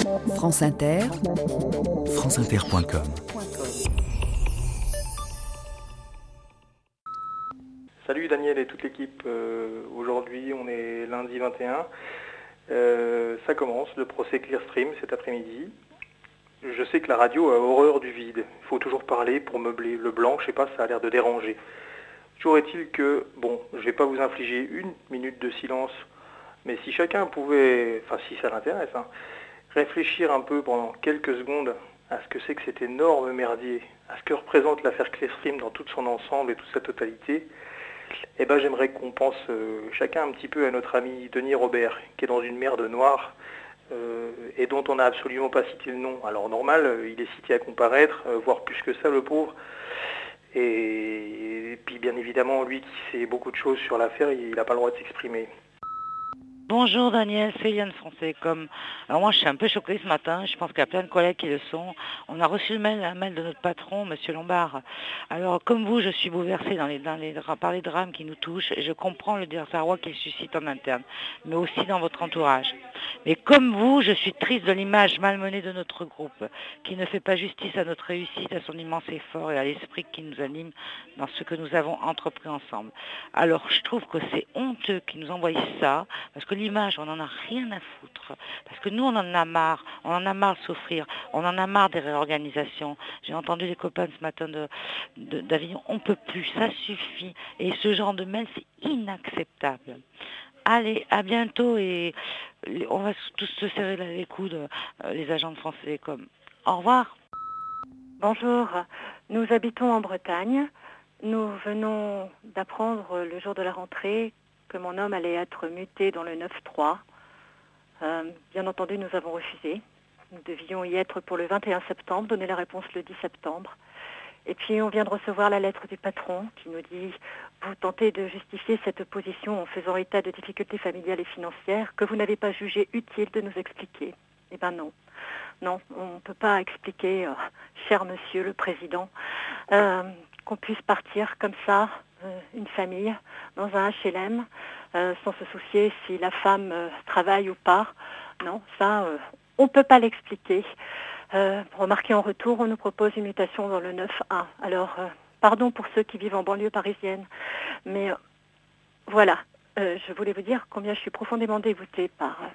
France Inter, franceinter.com. Salut Daniel et toute l'équipe. Aujourd'hui, on est lundi 21. Ça commence, le procès Clearstream cet après-midi. Je sais que la radio a horreur du vide. Il faut toujours parler pour meubler. Le blanc, je sais pas, ça a l'air de déranger. Toujours est-il que, je vais pas vous infliger une minute de silence, mais si chacun pouvait, si ça l'intéresse, réfléchir un peu pendant quelques secondes à ce que c'est que cet énorme merdier, à ce que représente l'affaire Clearstream dans tout son ensemble et toute sa totalité, j'aimerais qu'on pense chacun un petit peu à notre ami Denis Robert, qui est dans une merde noire et dont on n'a absolument pas cité le nom. Alors normal, il est cité à comparaître, voire plus que ça, le pauvre. Et puis bien évidemment, lui qui sait beaucoup de choses sur l'affaire, il n'a pas le droit de s'exprimer. Bonjour Daniel, c'est Yann Francais.com. Alors moi je suis un peu choquée ce matin, je pense qu'il y a plein de collègues qui le sont. On a reçu un mail de notre patron, Monsieur Lombard. Alors comme vous, je suis bouleversée par les drames qui nous touchent et je comprends le désarroi qu'il suscite en interne, mais aussi dans votre entourage. Mais comme vous, je suis triste de l'image malmenée de notre groupe, qui ne fait pas justice à notre réussite, à son immense effort et à l'esprit qui nous anime dans ce que nous avons entrepris ensemble. Alors je trouve que c'est honteux qu'ils nous envoient ça, parce que l'image, on n'en a rien à foutre. Parce que nous, on en a marre de souffrir, on en a marre des réorganisations. J'ai entendu les copains ce matin d'Avignon, on ne peut plus, ça suffit. Et ce genre de mail, c'est inacceptable. Allez, à bientôt et on va tous se serrer les coudes, les agents de France Télécom. Au revoir. Bonjour, nous habitons en Bretagne. Nous venons d'apprendre le jour de la rentrée que mon homme allait être muté dans le 9-3. Bien entendu, nous avons refusé. Nous devions y être pour le 21 septembre, donner la réponse le 10 septembre. Et puis, on vient de recevoir la lettre du patron qui nous dit « Vous tentez de justifier cette position en faisant état de difficultés familiales et financières que vous n'avez pas jugé utile de nous expliquer. » Eh bien non. Non, on ne peut pas expliquer, cher monsieur le président, qu'on puisse partir comme ça, une famille, dans un HLM, sans se soucier si la femme travaille ou pas. Non, ça, on ne peut pas l'expliquer. Remarquez, en retour, on nous propose une mutation dans le 9-1. Alors, pardon pour ceux qui vivent en banlieue parisienne, mais voilà, je voulais vous dire combien je suis profondément dégoûtée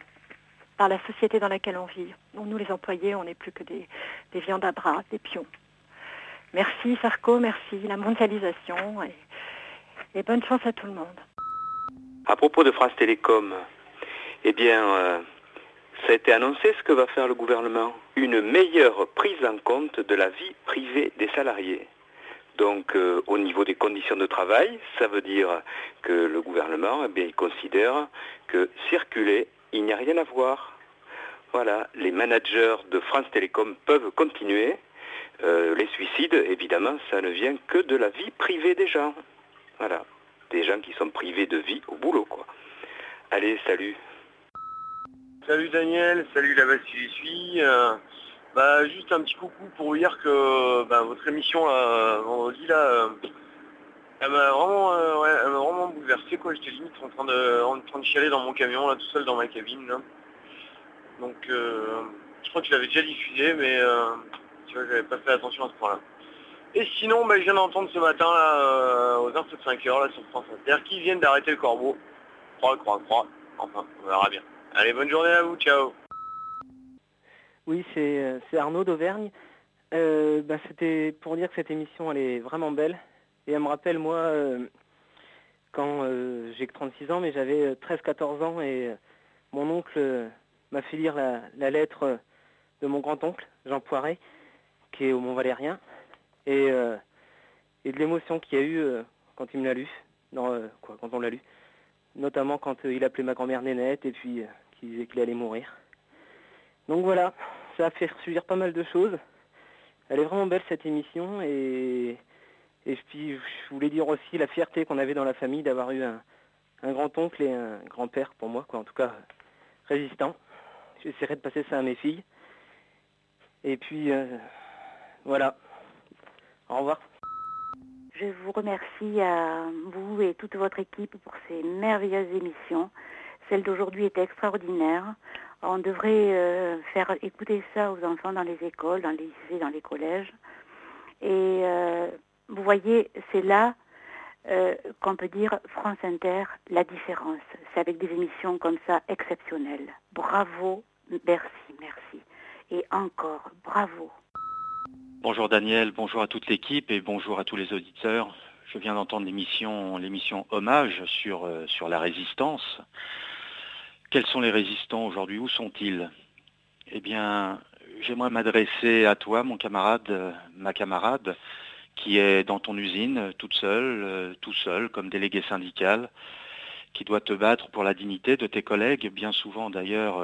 par la société dans laquelle on vit. Nous, les employés, on n'est plus que des viandes à bras, des pions. Merci Sarko, merci la mondialisation et bonne chance à tout le monde. À propos de France Télécom, ça a été annoncé ce que va faire le gouvernement. Une meilleure prise en compte de la vie privée des salariés. Donc au niveau des conditions de travail, ça veut dire que le gouvernement il considère que circuler, il n'y a rien à voir. Voilà, les managers de France Télécom peuvent continuer. Les suicides, évidemment, ça ne vient que de la vie privée des gens. Voilà, des gens qui sont privés de vie au boulot, quoi. Allez, salut. Salut Daniel, salut la base qui les suit. Juste un petit coucou pour vous dire que votre émission vendredi là, elle m'a vraiment bouleversé quoi. J'étais limite en train de chialer dans mon camion là, tout seul dans ma cabine là. Donc je crois que je l'avais déjà diffusé, mais tu vois, j'avais pas fait attention à ce point-là. Et sinon, je viens d'entendre ce matin là, aux infos de 5h là sur France Inter qu'ils viennent d'arrêter le corbeau. Croix. Enfin, on verra bien. Allez, bonne journée à vous, ciao. Oui, c'est Arnaud d'Auvergne. C'était pour dire que cette émission, elle est vraiment belle. Et elle me rappelle, moi, quand j'ai que 36 ans, mais j'avais 13-14 ans, et mon oncle m'a fait lire la lettre de mon grand-oncle, Jean Poiret, qui est au Mont-Valérien, et de l'émotion qu'il y a eu quand il me l'a lu, quand on l'a lu. Notamment quand il appelait ma grand-mère Nénette, et puis qu'il disait qu'il allait mourir. Donc voilà, ça a fait ressurgir pas mal de choses. Elle est vraiment belle cette émission, et puis je voulais dire aussi la fierté qu'on avait dans la famille d'avoir eu un grand-oncle et un grand-père pour moi, en tout cas résistant. J'essaierai de passer ça à mes filles. Et puis voilà, au revoir. Je vous remercie à vous et toute votre équipe pour ces merveilleuses émissions. Celle d'aujourd'hui était extraordinaire. On devrait faire écouter ça aux enfants dans les écoles, dans les lycées, dans les collèges. Et vous voyez, c'est là qu'on peut dire France Inter, la différence. C'est avec des émissions comme ça exceptionnelles. Bravo, merci. Et encore, bravo. Bonjour Daniel, bonjour à toute l'équipe et bonjour à tous les auditeurs. Je viens d'entendre l'émission Hommage sur la résistance. Quels sont les résistants aujourd'hui? Où sont-ils? Eh bien, j'aimerais m'adresser à toi, mon camarade, ma camarade, qui est dans ton usine, tout seul, comme délégué syndical, qui doit te battre pour la dignité de tes collègues, bien souvent d'ailleurs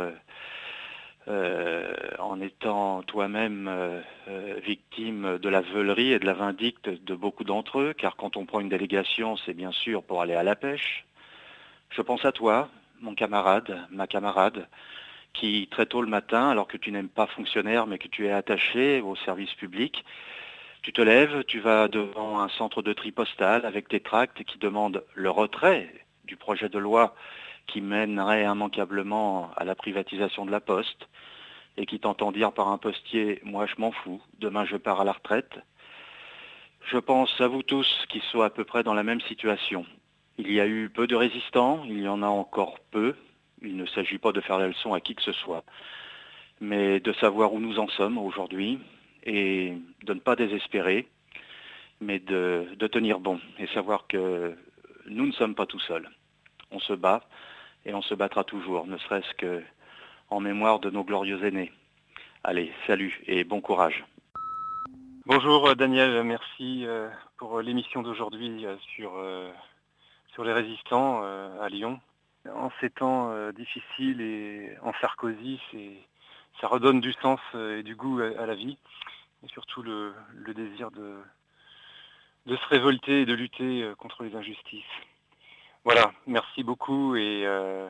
en étant toi-même victime de la veulerie et de la vindicte de beaucoup d'entre eux, car quand on prend une délégation, c'est bien sûr pour aller à la pêche. Je pense à toi, mon camarade, ma camarade, qui très tôt le matin, alors que tu n'aimes pas fonctionnaire, mais que tu es attaché au service public, tu te lèves, tu vas devant un centre de tri postal avec tes tracts qui demandent le retrait du projet de loi qui mènerait immanquablement à la privatisation de la Poste et qui t'entend dire par un postier « moi je m'en fous, demain je pars à la retraite ». Je pense à vous tous qui sont à peu près dans la même situation. Il y a eu peu de résistants, il y en a encore peu. Il ne s'agit pas de faire la leçon à qui que ce soit, mais de savoir où nous en sommes aujourd'hui et de ne pas désespérer, mais de tenir bon et savoir que nous ne sommes pas tout seuls. On se bat et on se battra toujours, ne serait-ce qu'en mémoire de nos glorieux aînés. Allez, salut et bon courage. Bonjour Daniel, merci pour l'émission d'aujourd'hui sur les résistants à Lyon. En ces temps difficiles et en Sarkozy, ça redonne du sens et du goût à la vie, et surtout le désir de se révolter et de lutter contre les injustices. Voilà, merci beaucoup et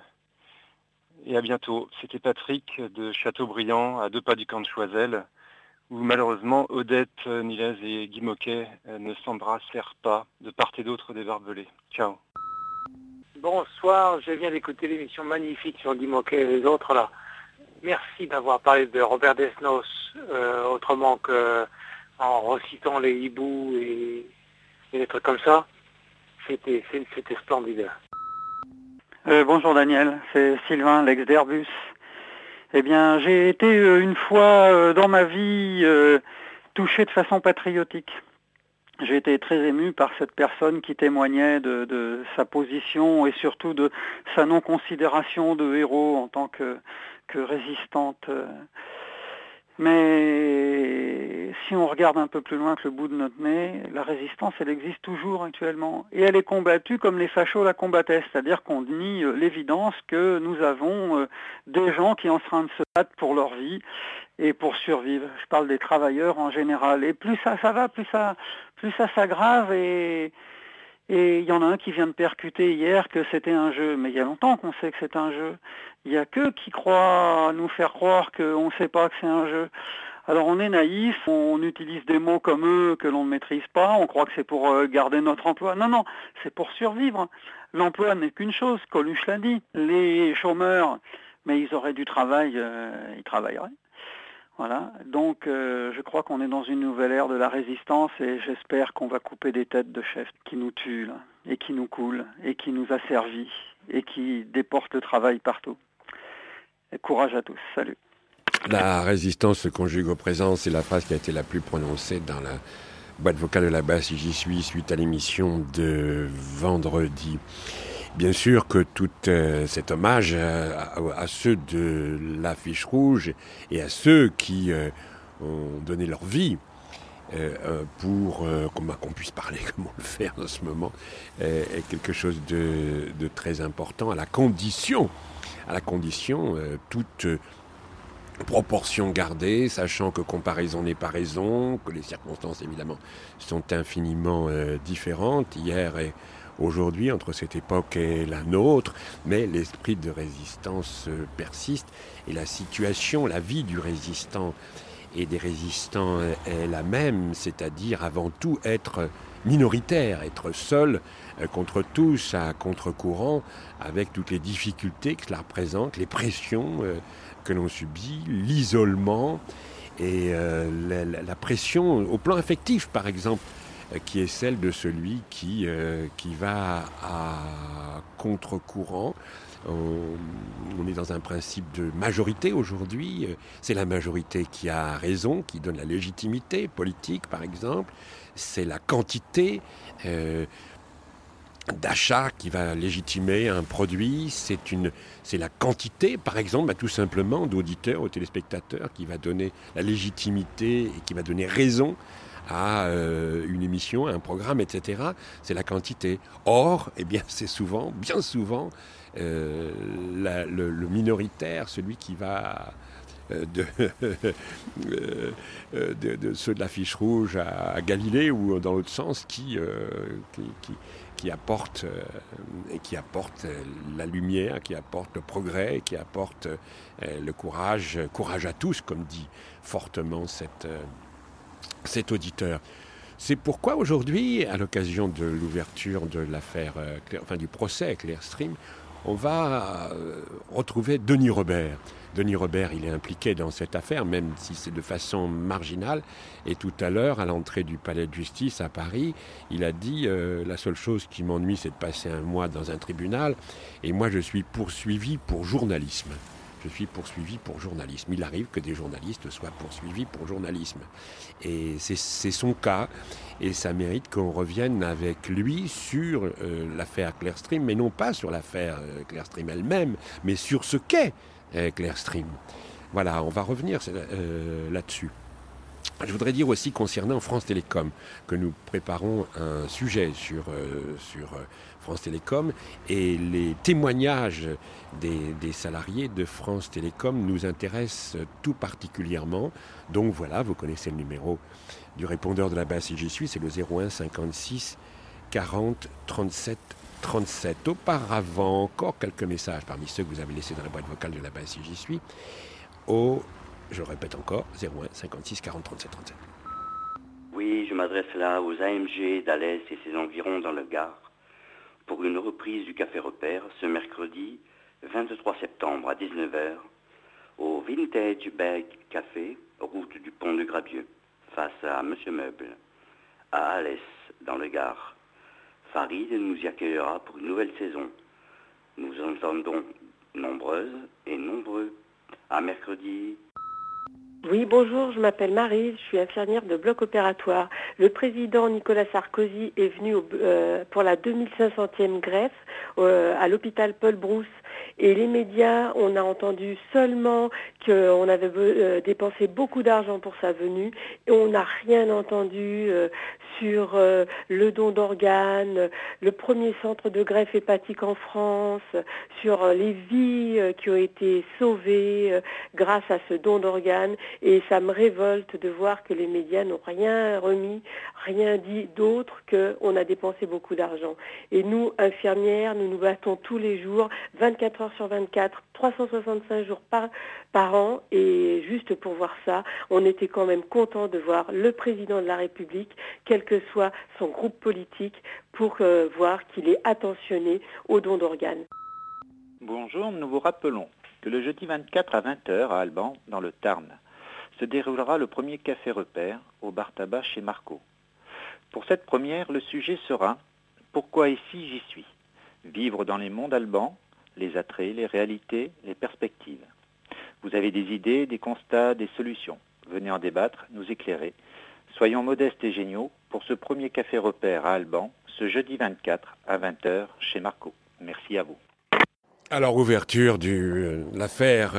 à bientôt. C'était Patrick de Châteaubriand, à 2 pas du camp de Choiseul, où malheureusement Odette, Nilez et Guy Moquet ne s'embrassèrent pas de part et d'autre des barbelés. Ciao. Bonsoir, je viens d'écouter l'émission magnifique sur Guy Moquet et les autres là. Merci d'avoir parlé de Robert Desnos autrement qu'en recitant les hiboux et des trucs comme ça. C'était splendide. Bonjour Daniel, c'est Sylvain, l'ex d'Airbus. Eh bien, j'ai été une fois dans ma vie touché de façon patriotique. J'ai été très ému par cette personne qui témoignait de sa position et surtout de sa non-considération de héros en tant que résistante. Mais si on regarde un peu plus loin que le bout de notre nez, la résistance, elle existe toujours actuellement. Et elle est combattue comme les fachos la combattaient, c'est-à-dire qu'on nie l'évidence que nous avons des gens qui sont en train de se battre pour leur vie et pour survivre. Je parle des travailleurs en général. Et plus ça va, plus ça s'aggrave et il y en a un qui vient de percuter hier que c'était un jeu. Mais il y a longtemps qu'on sait que c'est un jeu. Il n'y a qu'eux qui croient nous faire croire qu'on ne sait pas que c'est un jeu. Alors on est naïf, on utilise des mots comme eux que l'on ne maîtrise pas, on croit que c'est pour garder notre emploi. Non, c'est pour survivre. L'emploi n'est qu'une chose, Coluche l'a dit. Les chômeurs, mais ils auraient du travail, ils travailleraient. Voilà, donc je crois qu'on est dans une nouvelle ère de la résistance et j'espère qu'on va couper des têtes de chefs qui nous tuent là, et qui nous coulent et qui nous asservissent et qui déportent le travail partout. Et courage à tous, salut. La résistance se conjugue au présent, c'est la phrase qui a été la plus prononcée dans la boîte vocale de la basse si j'y suis suite à l'émission de vendredi. Bien sûr que tout cet hommage à ceux de l'affiche rouge et à ceux qui ont donné leur vie pour qu'on puisse parler comme on le fait en ce moment est quelque chose de très important à la condition toute proportion gardée, sachant que comparaison n'est pas raison, que les circonstances évidemment sont infiniment différentes hier et aujourd'hui entre cette époque et la nôtre, mais l'esprit de résistance persiste et la situation, la vie du résistant et des résistants est la même, c'est-à-dire avant tout être minoritaire, être seul contre tous, à contre-courant, avec toutes les difficultés que cela représente, les pressions que l'on subit, l'isolement et la pression au plan affectif, par exemple, qui est celle de celui qui va à contre-courant. On est dans un principe de majorité aujourd'hui. C'est la majorité qui a raison, qui donne la légitimité politique, par exemple. C'est la quantité d'achat qui va légitimer un produit. C'est la quantité, par exemple, tout simplement, d'auditeurs, aux téléspectateurs, qui va donner la légitimité et qui va donner raison à une émission, à un programme, etc. C'est la quantité. Or, eh bien, c'est souvent, bien souvent, le minoritaire, celui qui va de ceux de l'affiche rouge à Galilée ou dans l'autre sens, qui apporte la lumière, qui apporte le progrès, qui apporte le courage à tous, comme dit fortement cet auditeur. C'est pourquoi aujourd'hui, à l'occasion de l'ouverture de l'affaire, du procès Clearstream, on va retrouver Denis Robert. Denis Robert, il est impliqué dans cette affaire, même si c'est de façon marginale. Et tout à l'heure, à l'entrée du palais de justice à Paris, il a dit la seule chose qui m'ennuie, c'est de passer un mois dans un tribunal. Et moi, je suis poursuivi pour journalisme. Il arrive que des journalistes soient poursuivis pour journalisme. Et c'est son cas. Et ça mérite qu'on revienne avec lui sur l'affaire Clearstream, mais non pas sur l'affaire Clearstream elle-même, mais sur ce qu'est Clearstream. Voilà, on va revenir là-dessus. Je voudrais dire aussi concernant France Télécom que nous préparons un sujet sur France Télécom et les témoignages des salariés de France Télécom nous intéressent tout particulièrement. Donc voilà, vous connaissez le numéro du répondeur de la base si j'y suis, c'est le 01 56 40 37 37. Auparavant, encore quelques messages parmi ceux que vous avez laissés dans la boîte vocale de la base si j'y suis. Je répète encore, 01 56 40 37 37. Oui, je m'adresse là aux AMG d'Alès et ses environs dans le Gard pour une reprise du Café Repère ce mercredi 23 septembre à 19h au Vintage Bag Café, route du Pont de Grabieux, face à Monsieur Meuble, à Alès, dans le Gard. Farid nous y accueillera pour une nouvelle saison. Nous en entendons nombreuses et nombreux. À mercredi. Oui, bonjour, je m'appelle Marie, je suis infirmière de bloc opératoire. Le président Nicolas Sarkozy est venu pour la 2500e greffe à l'hôpital Paul Brousse. Et les médias, on a entendu seulement qu'on avait dépensé beaucoup d'argent pour sa venue et on n'a rien entendu sur le don d'organes, le premier centre de greffe hépatique en France, sur les vies qui ont été sauvées grâce à ce don d'organes. Et ça me révolte de voir que les médias n'ont rien remis, rien dit d'autre qu'on a dépensé beaucoup d'argent. Et nous, infirmières, nous nous battons tous les jours, 24 heures sur 24, 365 jours par an. Et juste pour voir ça, on était quand même content de voir le président de la République, quel que soit son groupe politique, pour voir qu'il est attentionné au don d'organes. Bonjour, nous vous rappelons que le jeudi 24 à 20h à Alban, dans le Tarn, se déroulera le premier café repère au bar tabac chez Marco. Pour cette première, le sujet sera « Pourquoi ici j'y suis ?» Vivre dans les mondes albans, les attraits, les réalités, les perspectives. Vous avez des idées, des constats, des solutions. Venez en débattre, nous éclairer. Soyons modestes et géniaux pour ce premier café repère à Alban, ce jeudi 24 à 20h chez Marco. Merci à vous. Alors, ouverture de l'affaire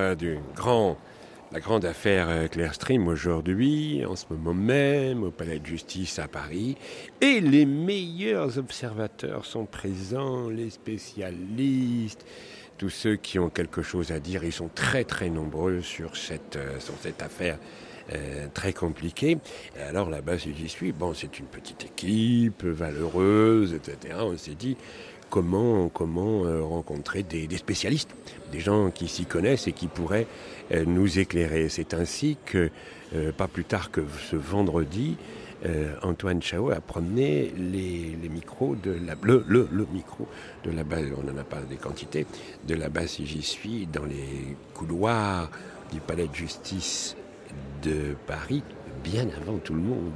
la grande affaire Clearstream aujourd'hui, en ce moment même, au Palais de Justice à Paris. Et les meilleurs observateurs sont présents, les spécialistes, tous ceux qui ont quelque chose à dire. Ils sont très très nombreux sur cette affaire très compliquée. Et alors là-bas, si j'y suis, c'est une petite équipe, valeureuse, etc. On s'est dit... Comment rencontrer des spécialistes, des gens qui s'y connaissent et qui pourraient nous éclairer. C'est ainsi que, pas plus tard que ce vendredi, Antoine Chao a promené les micros de le micro de la base, on n'en a pas des quantités, de la base si j'y suis, dans les couloirs du palais de justice de Paris, bien avant tout le monde.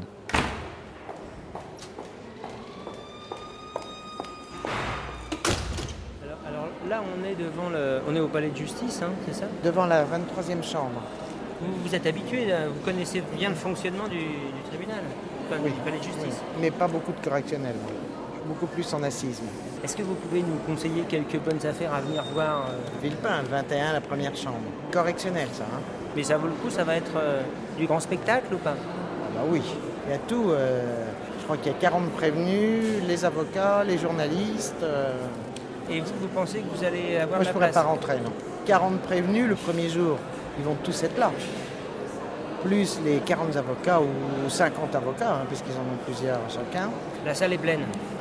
Alors là, on est au palais de justice, hein, c'est ça? Devant la 23e chambre. Vous êtes habitué, vous connaissez bien le fonctionnement du tribunal, du palais de justice. Oui, mais pas beaucoup de correctionnels, moi. Beaucoup plus en assise. Est-ce que vous pouvez nous conseiller quelques bonnes affaires à venir voir Villepin, le 21, la première chambre. Correctionnel, ça. Hein. Mais ça vaut le coup, ça va être du grand spectacle ou pas? Ah bah oui, il y a tout. Je crois qu'il y a 40 prévenus, les avocats, les journalistes. Et vous pensez que vous allez avoir moi, la place? Moi, je ne pourrais pas rentrer, non. 40 prévenus le premier jour. Ils vont tous être là. Plus les 40 avocats ou 50 avocats, hein, puisqu'ils en ont plusieurs chacun. La salle est pleine.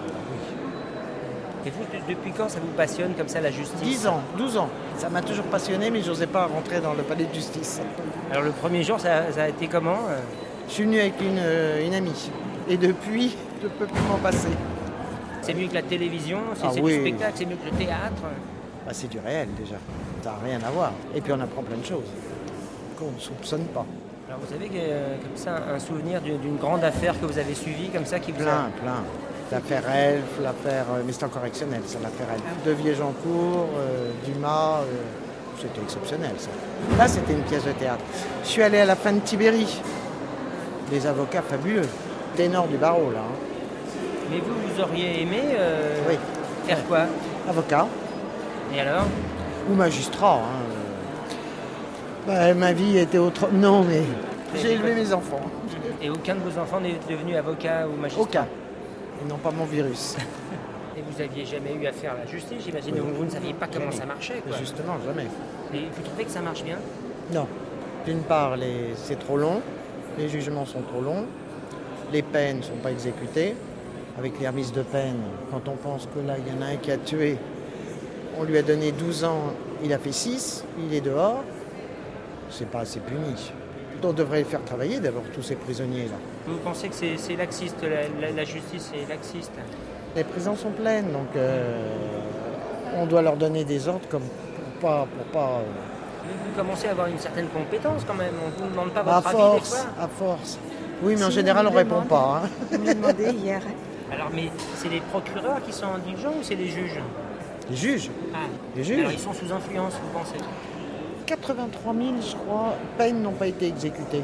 Et vous, depuis quand ça vous passionne comme ça, la justice? 10 ans, 12 ans. Ça m'a toujours passionné, mais je n'osais pas rentrer dans le palais de justice. Alors le premier jour, ça a été comment? Je suis venu avec une amie. Et depuis, je ne peux plus m'en passer. C'est mieux que la télévision? C'est du spectacle? C'est mieux que le théâtre? Bah, c'est du réel, déjà. Ça n'a rien à voir. Et puis on apprend plein de choses qu'on ne soupçonne pas. Alors vous avez comme ça un souvenir d'une grande affaire que vous avez suivie, comme ça, qui vous plein. L'affaire Elf, l'affaire... mais c'est en correctionnel, ça, l'affaire Elf. De Vieux-Jancourt, Dumas, c'était exceptionnel, ça. Là, c'était une pièce de théâtre. Je suis allé à la fin de Tibéri. Des avocats fabuleux. Ténor du barreau, là. Hein. Mais vous auriez aimé oui. faire quoi? Avocat. Et alors? Ou magistrat. Hein. Bah, ma vie était autre... Non, mais j'ai élevé mes enfants. Et aucun de vos enfants n'est devenu avocat ou magistrat? Aucun. Ils n'ont pas mon virus. Et vous n'aviez jamais eu affaire à la justice, j'imagine, vous ne saviez pas comment ça marchait, quoi. Justement, jamais. Et vous trouvez que ça marche bien? Non. D'une part, c'est trop long, les jugements sont trop longs, les peines ne sont pas exécutées. Avec les remises de peine, quand on pense que là, il y en a un qui a tué, on lui a donné 12 ans, il a fait 6, il est dehors, c'est pas assez puni. On devrait les faire travailler d'abord, tous ces prisonniers-là. Vous pensez que c'est laxiste, la justice est laxiste? Les prisons sont pleines, donc on doit leur donner des ordres comme pour pas Vous commencez à avoir une certaine compétence quand même, on ne vous demande pas votre avis des fois? À force. Oui, mais en général, on ne répond pas. Hein. On me l'a demandé hier. Alors, mais c'est les procureurs qui sont indulgents ou c'est les juges? Les juges. Ah. Les juges. Alors, ils sont sous influence, vous pensez? 83 000, je crois, peines n'ont pas été exécutées.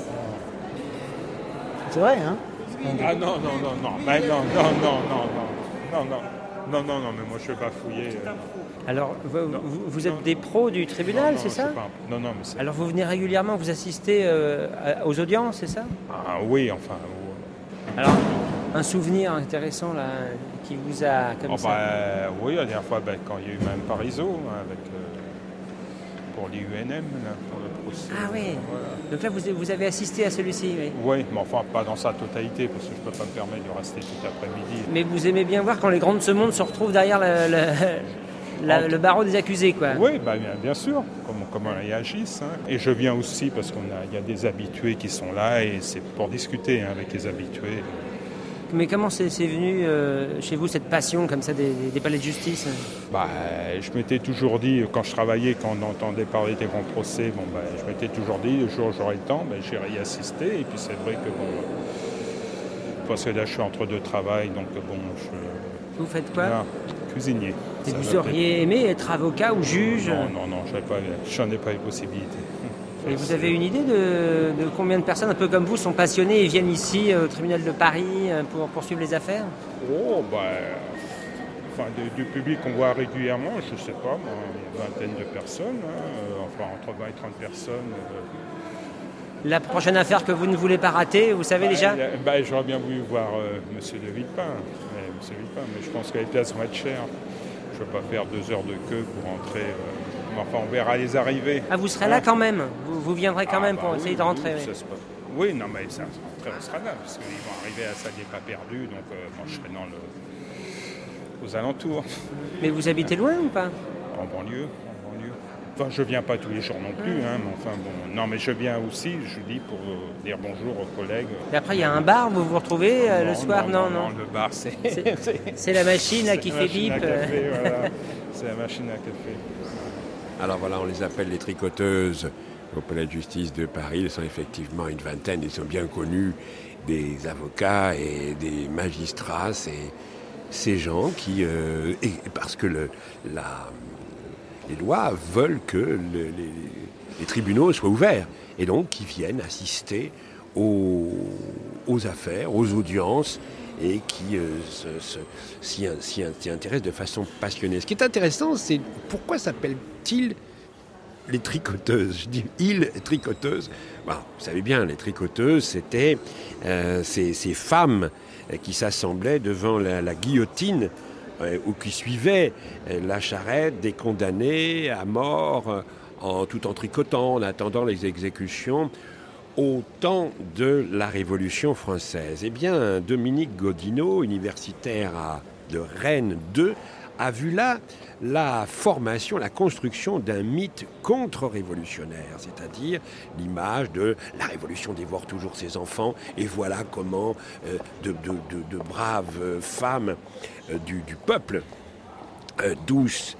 C'est vrai, hein? Ah non. Ben non, mais moi je ne vais pas fouiller. Alors, vous êtes des pros du tribunal, c'est ça? Non, mais c'est... Alors vous venez régulièrement, vous assistez aux audiences, c'est ça? Ah oui, enfin... Alors, un souvenir intéressant là, qui vous a comme ça? Oui, la dernière fois, quand il y a eu même Parisot, avec... pour l'IUNM, pour le procès. Ah oui, voilà. Donc là vous avez assisté à celui-ci, oui? Oui, mais enfin pas dans sa totalité, parce que je ne peux pas me permettre de rester tout l'après-midi. Mais vous aimez bien voir quand les grands de ce monde se retrouvent derrière le barreau des accusés, quoi? Oui, bien sûr, comment ils réagissent. Hein. Et je viens aussi parce qu'il y a des habitués qui sont là, et c'est pour discuter avec les habitués. Mais comment c'est venu chez vous cette passion comme ça des palais de justice? Je m'étais toujours dit, quand je travaillais, quand on entendait parler des grands procès, je m'étais toujours dit, le jour où j'aurai le temps, j'irai y assister. Et puis c'est vrai que parce que là je suis entre deux travails, donc Vous faites quoi? Cuisinier. Et vous auriez aimé être avocat ou juge? Non, j'en ai pas les possibilités. Et vous avez une idée de combien de personnes, un peu comme vous, sont passionnées et viennent ici au tribunal de Paris pour poursuivre les affaires? Du public qu'on voit régulièrement, je ne sais pas, une vingtaine de personnes, entre 20 et 30 personnes. La prochaine affaire que vous ne voulez pas rater, vous savez déjà? J'aurais bien voulu voir M. de Villepin, mais je pense qu'elle était à ce match cher. Je ne veux pas faire 2 heures de queue pour entrer. On verra les arrivées. Ah, vous serez là quand même? Vous viendrez quand même pour essayer de rentrer? Oui, non, mais ça sera là, parce qu'ils vont arriver à la salle des pas perdus, donc moi je serai aux alentours. Mais vous habitez loin ou pas? En banlieue. Enfin, je viens pas tous les jours non plus, hein, mais enfin bon. Non, mais je viens aussi, je dis, pour dire bonjour aux collègues. Et après, il y a un bar où vous vous retrouvez le soir? Non. Le bar, c'est la machine là, qui fait bip. Voilà. C'est la machine à café. Alors voilà, on les appelle les tricoteuses au palais de justice de Paris. Ils sont effectivement une vingtaine. Ils sont bien connus des avocats et des magistrats. C'est ces gens qui... et parce que les lois veulent que les tribunaux soient ouverts. Et donc, qui viennent assister aux affaires, aux audiences, et qui s'y intéressent de façon passionnée. Ce qui est intéressant, c'est pourquoi s'appellent-ils les tricoteuses? Je dis « ils tricoteuses ». Bon, vous savez bien, les tricoteuses, c'était ces femmes qui s'assemblaient devant la guillotine ou qui suivaient la charrette des condamnés à mort tout en tricotant, en attendant les exécutions au temps de la Révolution française. Eh bien, Dominique Godineau, universitaire de Rennes 2, a vu là la formation, la construction d'un mythe contre-révolutionnaire, c'est-à-dire l'image de la révolution dévore toujours ses enfants, et voilà comment de braves femmes du peuple, douces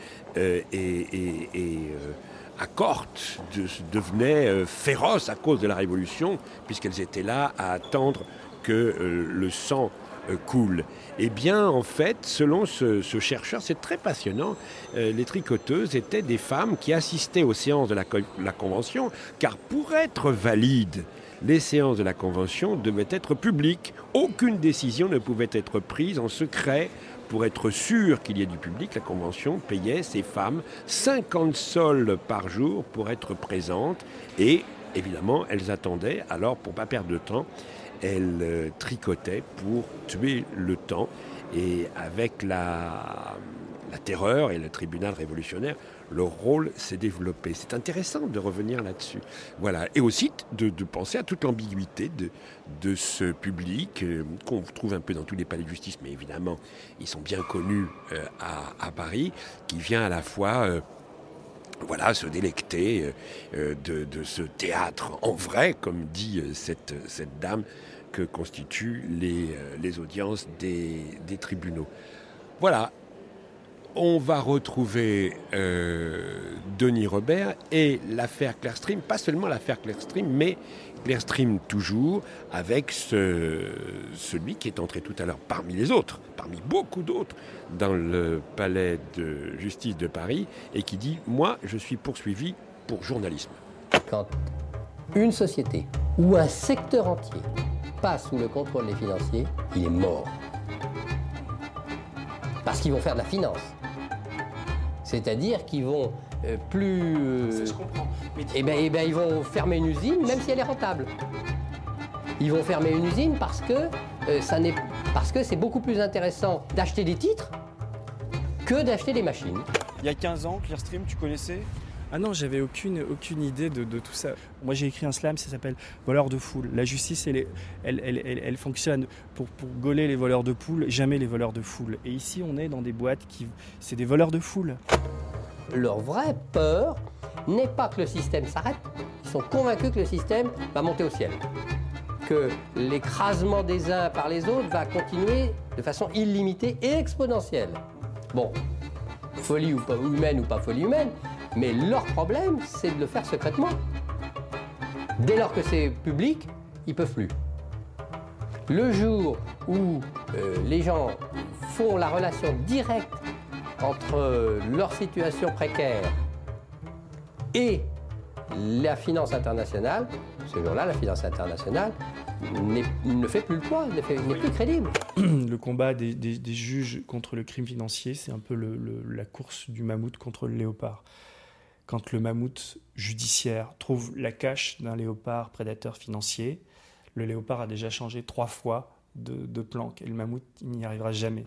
et accortes, devenaient féroces à cause de la Révolution, puisqu'elles étaient là à attendre que le sang coule. Eh bien, en fait, selon ce chercheur, c'est très passionnant, les tricoteuses étaient des femmes qui assistaient aux séances de la Convention, car pour être valides, les séances de la Convention devaient être publiques. Aucune décision ne pouvait être prise en secret. Pour être sûr qu'il y ait du public, la Convention payait ces femmes 50 sols par jour pour être présentes. Et évidemment, elles attendaient. Alors, pour ne pas perdre de temps, elles tricotaient pour tuer le temps. Et avec la terreur et le tribunal révolutionnaire, leur rôle s'est développé. C'est intéressant de revenir là-dessus. Voilà. Et aussi de penser à toute l'ambiguïté de ce public qu'on trouve un peu dans tous les palais de justice, mais évidemment, ils sont bien connus à Paris, qui vient à la fois se délecter de ce théâtre en vrai, comme dit cette dame, que constituent les audiences des tribunaux. Voilà. On va retrouver Denis Robert et l'affaire Clearstream, pas seulement l'affaire Clearstream, mais Clearstream toujours, avec celui qui est entré tout à l'heure parmi les autres, parmi beaucoup d'autres, dans le palais de justice de Paris, et qui dit « Moi, je suis poursuivi pour journalisme ». Quand une société ou un secteur entier passe sous le contrôle des financiers, il est mort. Parce qu'ils vont faire de la finance. C'est-à-dire qu'ils vont plus... Ça, je comprends. Mais ils vont fermer une usine, même si elle est rentable. Ils vont fermer une usine parce que c'est beaucoup plus intéressant d'acheter des titres que d'acheter des machines. Il y a 15 ans, Clearstream, tu connaissais ? Ah non, j'avais aucune idée de tout ça. Moi, j'ai écrit un slam, ça s'appelle « Voleurs de foule ». La justice, elle fonctionne pour gauler les voleurs de poule, jamais les voleurs de foule. Et ici, on est dans des boîtes c'est des voleurs de foule. Leur vraie peur n'est pas que le système s'arrête. Ils sont convaincus que le système va monter au ciel. Que l'écrasement des uns par les autres va continuer de façon illimitée et exponentielle. Bon, folie ou pas humaine ou pas folie humaine, mais leur problème, c'est de le faire secrètement. Dès lors que c'est public, ils ne peuvent plus. Le jour où les gens font la relation directe entre leur situation précaire et la finance internationale, ce jour-là, la finance internationale ne fait plus le poids, n'est plus crédible. Le combat des juges contre le crime financier, c'est un peu la course du mammouth contre le léopard. Quand le mammouth judiciaire trouve la cache d'un léopard prédateur financier, le léopard a déjà changé 3 fois de planque et le mammouth n'y arrivera jamais.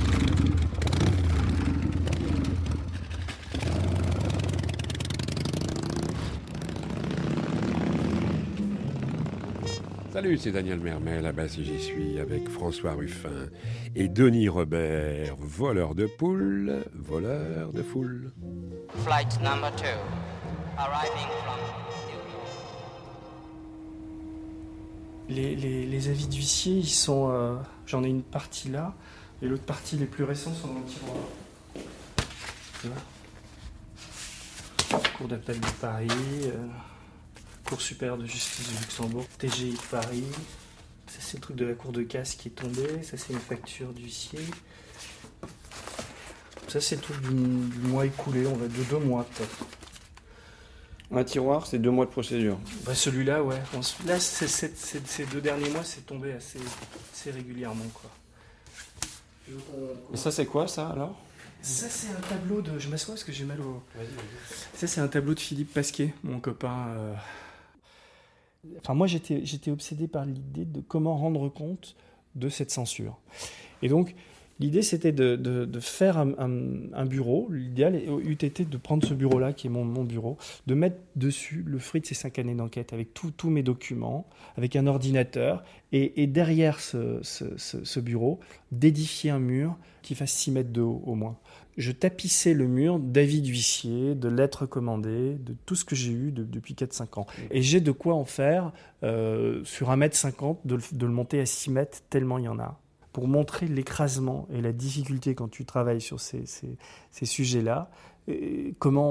Salut, c'est Daniel Mermel, là-bas si j'y suis, avec François Ruffin et Denis Robert, voleur de poules, voleur de foule. Flight number 2. Les avis d'huissier, ils sont... j'en ai une partie là, et l'autre partie, les plus récents, sont dans le tiroir. Tu vois ? Cour d'appel de Paris, Cour supérieure de justice de Luxembourg, TGI de Paris. Ça, c'est le truc de la cour de casse qui est tombé. Ça, c'est une facture d'huissier. Ça, c'est le truc du mois écoulé, on va de 2 mois peut-être. Un tiroir, c'est 2 mois de procédure. Bah celui-là, ouais. Là, ces 2 derniers mois, c'est tombé assez régulièrement, quoi. Et ça, c'est quoi, ça, alors ? Ça, c'est un tableau de... Je m'assois parce que j'ai mal au... Ça, c'est un tableau de Philippe Pasquet, mon copain. Enfin, moi, j'étais obsédé par l'idée de comment rendre compte de cette censure. Et donc, l'idée, c'était de faire un bureau. L'idéal eût été de prendre ce bureau-là, qui est mon bureau, de mettre dessus le fruit de ces 5 années d'enquête, avec tous mes documents, avec un ordinateur, et derrière ce bureau, d'édifier un mur qui fasse 6 mètres de haut au moins. Je tapissais le mur d'avis d'huissier, de lettres commandées, de tout ce que j'ai eu depuis 4-5 ans. Et j'ai de quoi en faire, sur 1,50 m, de le monter à 6 mètres, tellement il y en a. Pour montrer l'écrasement et la difficulté quand tu travailles sur ces sujets-là, comment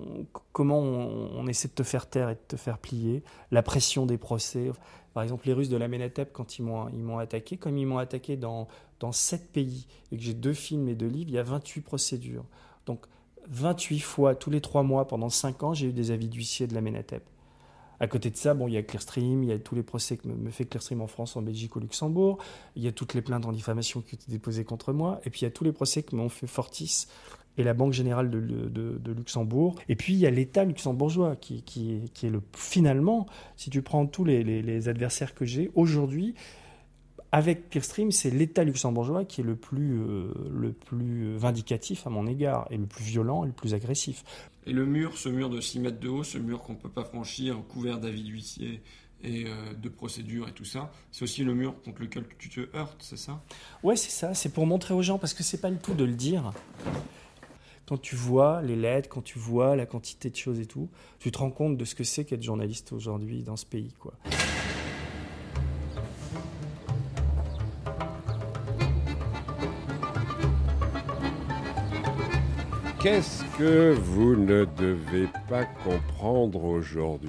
on essaie de te faire taire et de te faire plier, la pression des procès. Par exemple, les Russes de l'Amenhotep, quand ils m'ont attaqué, comme ils m'ont attaqué dans 7 pays, et que j'ai 2 films et 2 livres, il y a 28 procédures. Donc 28 fois, tous les 3 mois, pendant 5 ans, j'ai eu des avis d'huissier de l'Amenhotep. À côté de ça, il y a Clearstream, il y a tous les procès que me fait Clearstream en France, en Belgique, au Luxembourg. Il y a toutes les plaintes en diffamation qui ont été déposées contre moi. Et puis il y a tous les procès que m'ont fait Fortis et la Banque Générale de Luxembourg. Et puis il y a l'État luxembourgeois qui est finalement, si tu prends tous les adversaires que j'ai aujourd'hui, avec Clearstream, c'est l'État luxembourgeois qui est le plus vindicatif à mon égard, et le plus violent et le plus agressif. Et le mur, ce mur de 6 mètres de haut, ce mur qu'on ne peut pas franchir, couvert d'avis d'huissier et de procédures et tout ça, c'est aussi le mur contre lequel tu te heurtes, c'est ça ? Ouais, c'est ça, c'est pour montrer aux gens, parce que c'est pas le tout de le dire. Quand tu vois les lettres, quand tu vois la quantité de choses et tout, tu te rends compte de ce que c'est qu'être journaliste aujourd'hui dans ce pays, quoi. Qu'est-ce que vous ne devez pas comprendre aujourd'hui ?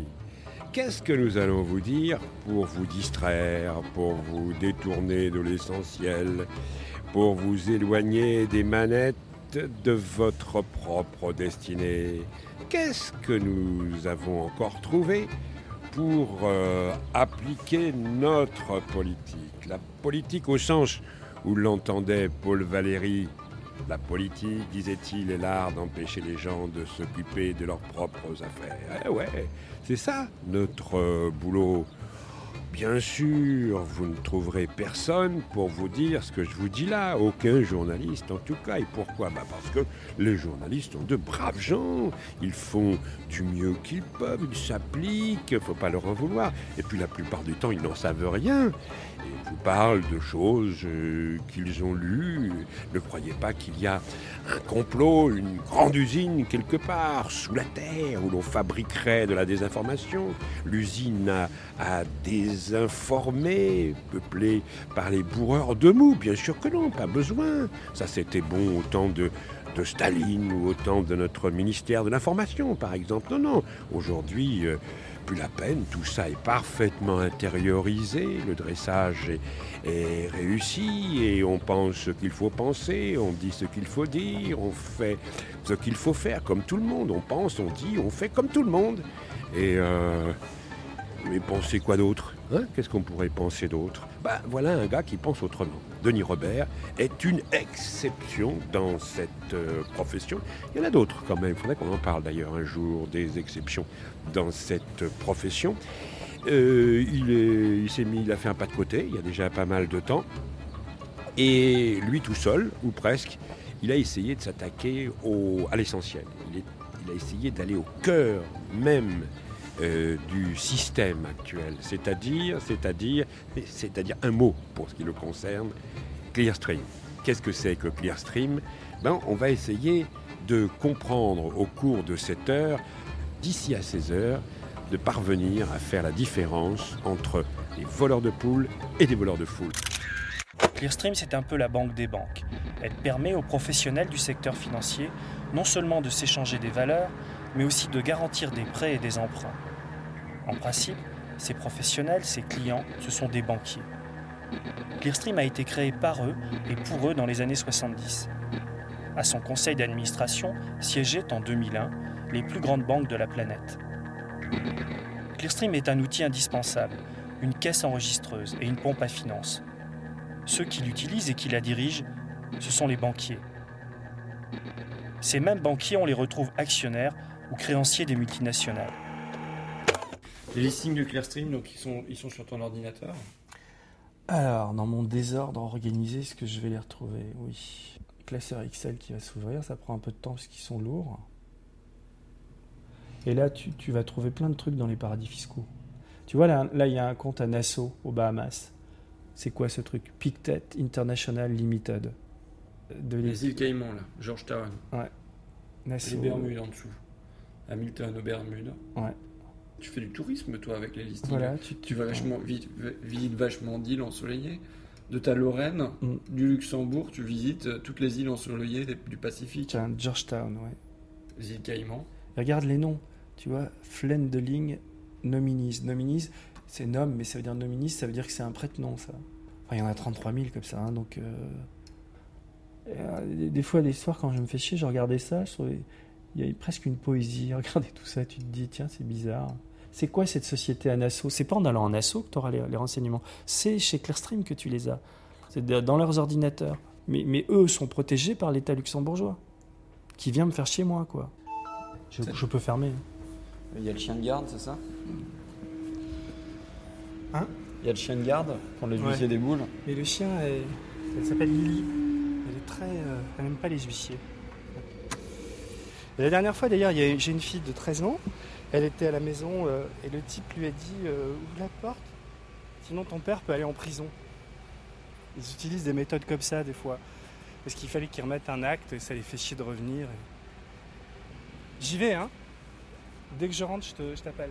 Qu'est-ce que nous allons vous dire pour vous distraire, pour vous détourner de l'essentiel, pour vous éloigner des manettes de votre propre destinée ? Qu'est-ce que nous avons encore trouvé pour appliquer notre politique ? La politique au sens où l'entendait Paul Valéry. La politique, disait-il, est l'art d'empêcher les gens de s'occuper de leurs propres affaires. Eh ouais, c'est ça notre boulot. Bien sûr, vous ne trouverez personne pour vous dire ce que je vous dis là, aucun journaliste en tout cas. Et pourquoi ? Parce que les journalistes sont de braves gens, ils font du mieux qu'ils peuvent, ils s'appliquent, il ne faut pas leur en vouloir. Et puis la plupart du temps, ils n'en savent rien. Ils vous parlent de choses qu'ils ont lues. Ne croyez pas qu'il y a un complot, une grande usine quelque part sous la terre où l'on fabriquerait de la désinformation. L'usine a désinformé, peuplée par les bourreurs de mou. Bien sûr que non, pas besoin. Ça, c'était bon au temps de Staline ou au temps de notre ministère de l'Information, par exemple. Non. Aujourd'hui, plus la peine, tout ça est parfaitement intériorisé, le dressage est réussi et on pense ce qu'il faut penser, on dit ce qu'il faut dire, on fait ce qu'il faut faire comme tout le monde. On pense, on dit, on fait comme tout le monde. Mais penser quoi d'autre ? Qu'est-ce qu'on pourrait penser d'autre ? Voilà un gars qui pense autrement. Denis Robert est une exception dans cette profession. Il y en a d'autres quand même. Il faudrait qu'on en parle d'ailleurs un jour, des exceptions dans cette profession. Il a fait un pas de côté, il y a déjà pas mal de temps. Et lui tout seul, ou presque, il a essayé de s'attaquer à l'essentiel. Il a essayé d'aller au cœur même du système actuel, c'est-à-dire un mot pour ce qui le concerne, Clearstream. Qu'est-ce que c'est que Clearstream ? On va essayer de comprendre au cours de cette heure d'ici à 16h, de parvenir à faire la différence entre les voleurs de poules et des voleurs de foules. Clearstream, c'est un peu la banque des banques. Elle permet aux professionnels du secteur financier non seulement de s'échanger des valeurs, mais aussi de garantir des prêts et des emprunts. En principe, ces professionnels, ces clients, ce sont des banquiers. Clearstream a été créé par eux et pour eux dans les années 70. À son conseil d'administration siégeaient en 2001 les plus grandes banques de la planète. Clearstream est un outil indispensable, une caisse enregistreuse et une pompe à finances. Ceux qui l'utilisent et qui la dirigent, ce sont les banquiers. Ces mêmes banquiers, on les retrouve actionnaires ou créanciers des multinationales. Les listings de Clearstream, donc ils sont sur ton ordinateur? Alors, dans mon désordre organisé, est-ce que je vais les retrouver? Oui. Classeur Excel qui va s'ouvrir, ça prend un peu de temps parce qu'ils sont lourds. Et là, tu vas trouver plein de trucs dans les paradis fiscaux. Tu vois, là, il y a un compte à Nassau, aux Bahamas. C'est quoi ce truc? Pictet International Limited. Les îles Caïmans, là. Georgetown. Ouais. Nassau. Les Bermudes en dessous. Hamilton aux Bermudes. Ouais. Tu fais du tourisme, toi, avec les listings. Voilà, tu vas visites vachement d'îles ensoleillées. De ta Lorraine, du Luxembourg, tu visites toutes les îles ensoleillées du Pacifique. Tiens, Georgetown, ouais. Les îles Caïmans. Regarde les noms. Tu vois, Flendeling Nominis. Nominis, c'est nom, mais ça veut dire nominis, ça veut dire que c'est un prête-nom, ça. Enfin, il y en a 33 000 comme ça, hein, donc... des fois, des soirs, quand je me fais chier, je regardais ça, je trouvais... Il y a presque une poésie. Regardez tout ça, tu te dis, tiens, c'est bizarre. C'est quoi cette société à Nassau? C'est pas en allant à Nassau que tu auras les renseignements. C'est chez Clearstream que tu les as. C'est dans leurs ordinateurs. Mais eux sont protégés par l'État luxembourgeois, qui vient me faire chez moi, quoi. Je peux fermer. Il y a le chien de garde, c'est ça? Hein? Il y a le chien de garde pour les huissiers des boules. Mais le chien, elle s'appelle Lily. Elle est très... elle n'aime pas les huissiers. Et la dernière fois, d'ailleurs, j'ai une fille de 13 ans. Elle était à la maison et le type lui a dit ouvre la porte, sinon ton père peut aller en prison. Ils utilisent des méthodes comme ça, des fois. Parce qu'il fallait qu'ils remettent un acte et ça les fait chier de revenir. J'y vais, hein. Dès que je rentre, je t'appelle.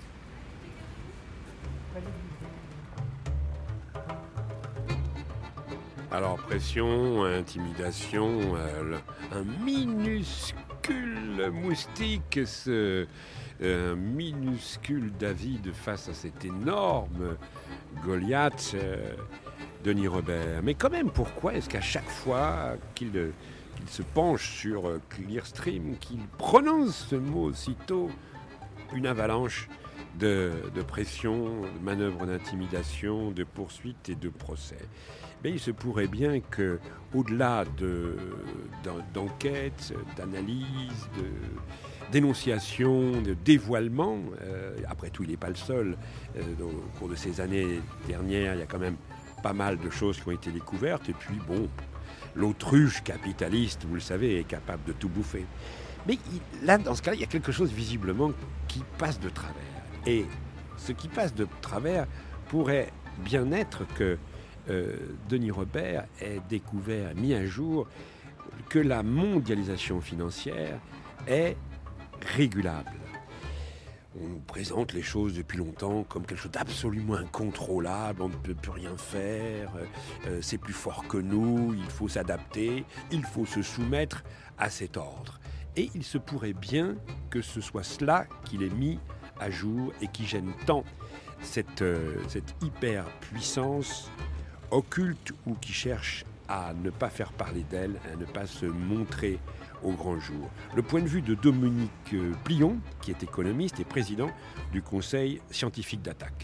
Alors, pression, intimidation, un minuscule moustique, un minuscule David face à cet énorme Goliath, Denis Robert. Mais quand même, pourquoi est-ce qu'à chaque fois qu'il se penche sur Clearstream, qu'il prononce ce mot aussitôt, une avalanche de pression, de manœuvres d'intimidation, de poursuites et de procès? Mais il se pourrait bien que, au-delà d'enquêtes, d'analyses, de dénonciations, de dévoilements, après tout, il n'est pas le seul. Au cours de ces années dernières, il y a quand même pas mal de choses qui ont été découvertes. Et puis, bon, l'autruche capitaliste, vous le savez, est capable de tout bouffer. Mais là, dans ce cas-là, il y a quelque chose visiblement qui passe de travers. Et ce qui passe de travers pourrait bien être que Denis Robert ait découvert, mis à jour, que la mondialisation financière est régulable. On nous présente les choses depuis longtemps comme quelque chose d'absolument incontrôlable, on ne peut plus rien faire, c'est plus fort que nous, il faut s'adapter, il faut se soumettre à cet ordre. Et il se pourrait bien que ce soit cela qu'il ait mis à jour et qui gêne tant cette hyper-puissance occulte ou qui cherche à ne pas faire parler d'elle, à ne pas se montrer au grand jour. Le point de vue de Dominique Plion, qui est économiste et président du Conseil scientifique d'attaque.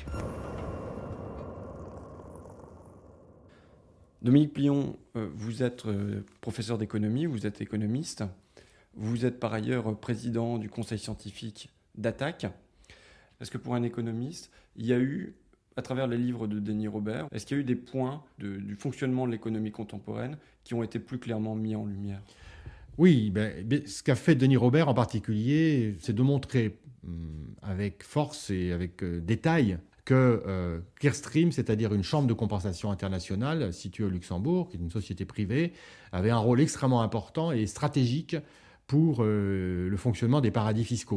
Dominique Plion, vous êtes professeur d'économie, vous êtes économiste, vous êtes par ailleurs président du Conseil scientifique d'attaque. Est-ce que pour un économiste, il y a eu, à travers les livres de Denis Robert, est-ce qu'il y a eu des points du fonctionnement de l'économie contemporaine qui ont été plus clairement mis en lumière? Oui, ce qu'a fait Denis Robert en particulier, c'est de montrer avec force et avec détail que Clearstream, c'est-à-dire une chambre de compensation internationale située au Luxembourg, qui est une société privée, avait un rôle extrêmement important et stratégique pour le fonctionnement des paradis fiscaux.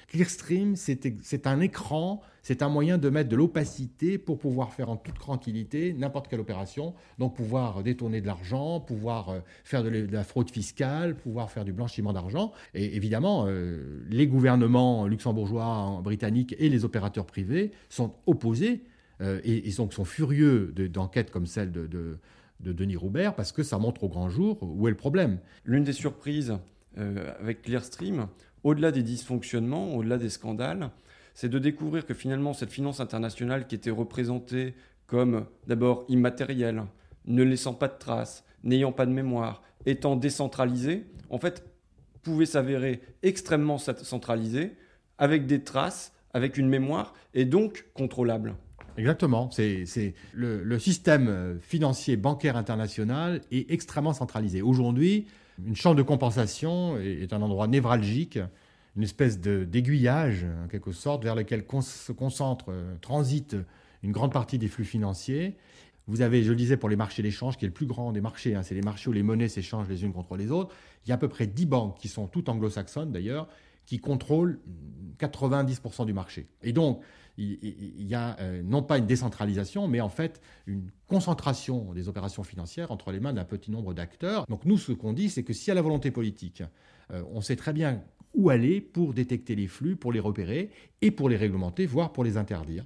Clearstream, c'est un écran, c'est un moyen de mettre de l'opacité pour pouvoir faire en toute tranquillité n'importe quelle opération, donc pouvoir détourner de l'argent, pouvoir faire de la fraude fiscale, pouvoir faire du blanchiment d'argent. Et évidemment, les gouvernements luxembourgeois, britanniques et les opérateurs privés sont opposés et sont furieux d'enquêtes comme celle de Denis Robert, parce que ça montre au grand jour où est le problème. L'une des surprises avec Clearstream, au-delà des dysfonctionnements, au-delà des scandales, c'est de découvrir que finalement cette finance internationale qui était représentée comme d'abord immatérielle, ne laissant pas de traces, n'ayant pas de mémoire, étant décentralisée, en fait pouvait s'avérer extrêmement centralisée, avec des traces, avec une mémoire, et donc contrôlable. Exactement. Le système financier bancaire international est extrêmement centralisé. Aujourd'hui, une chambre de compensation est un endroit névralgique, une espèce d'aiguillage, en quelque sorte, vers lequel se transite une grande partie des flux financiers. Vous avez, je le disais, pour les marchés d'échange, qui est le plus grand des marchés, c'est les marchés où les monnaies s'échangent les unes contre les autres. Il y a à peu près 10 banques, qui sont toutes anglo-saxonnes d'ailleurs, qui contrôlent 90% du marché. Et donc, il y a non pas une décentralisation, mais en fait une concentration des opérations financières entre les mains d'un petit nombre d'acteurs. Donc nous, ce qu'on dit, c'est que s'il y a la volonté politique, on sait très bien où aller pour détecter les flux, pour les repérer et pour les réglementer, voire pour les interdire.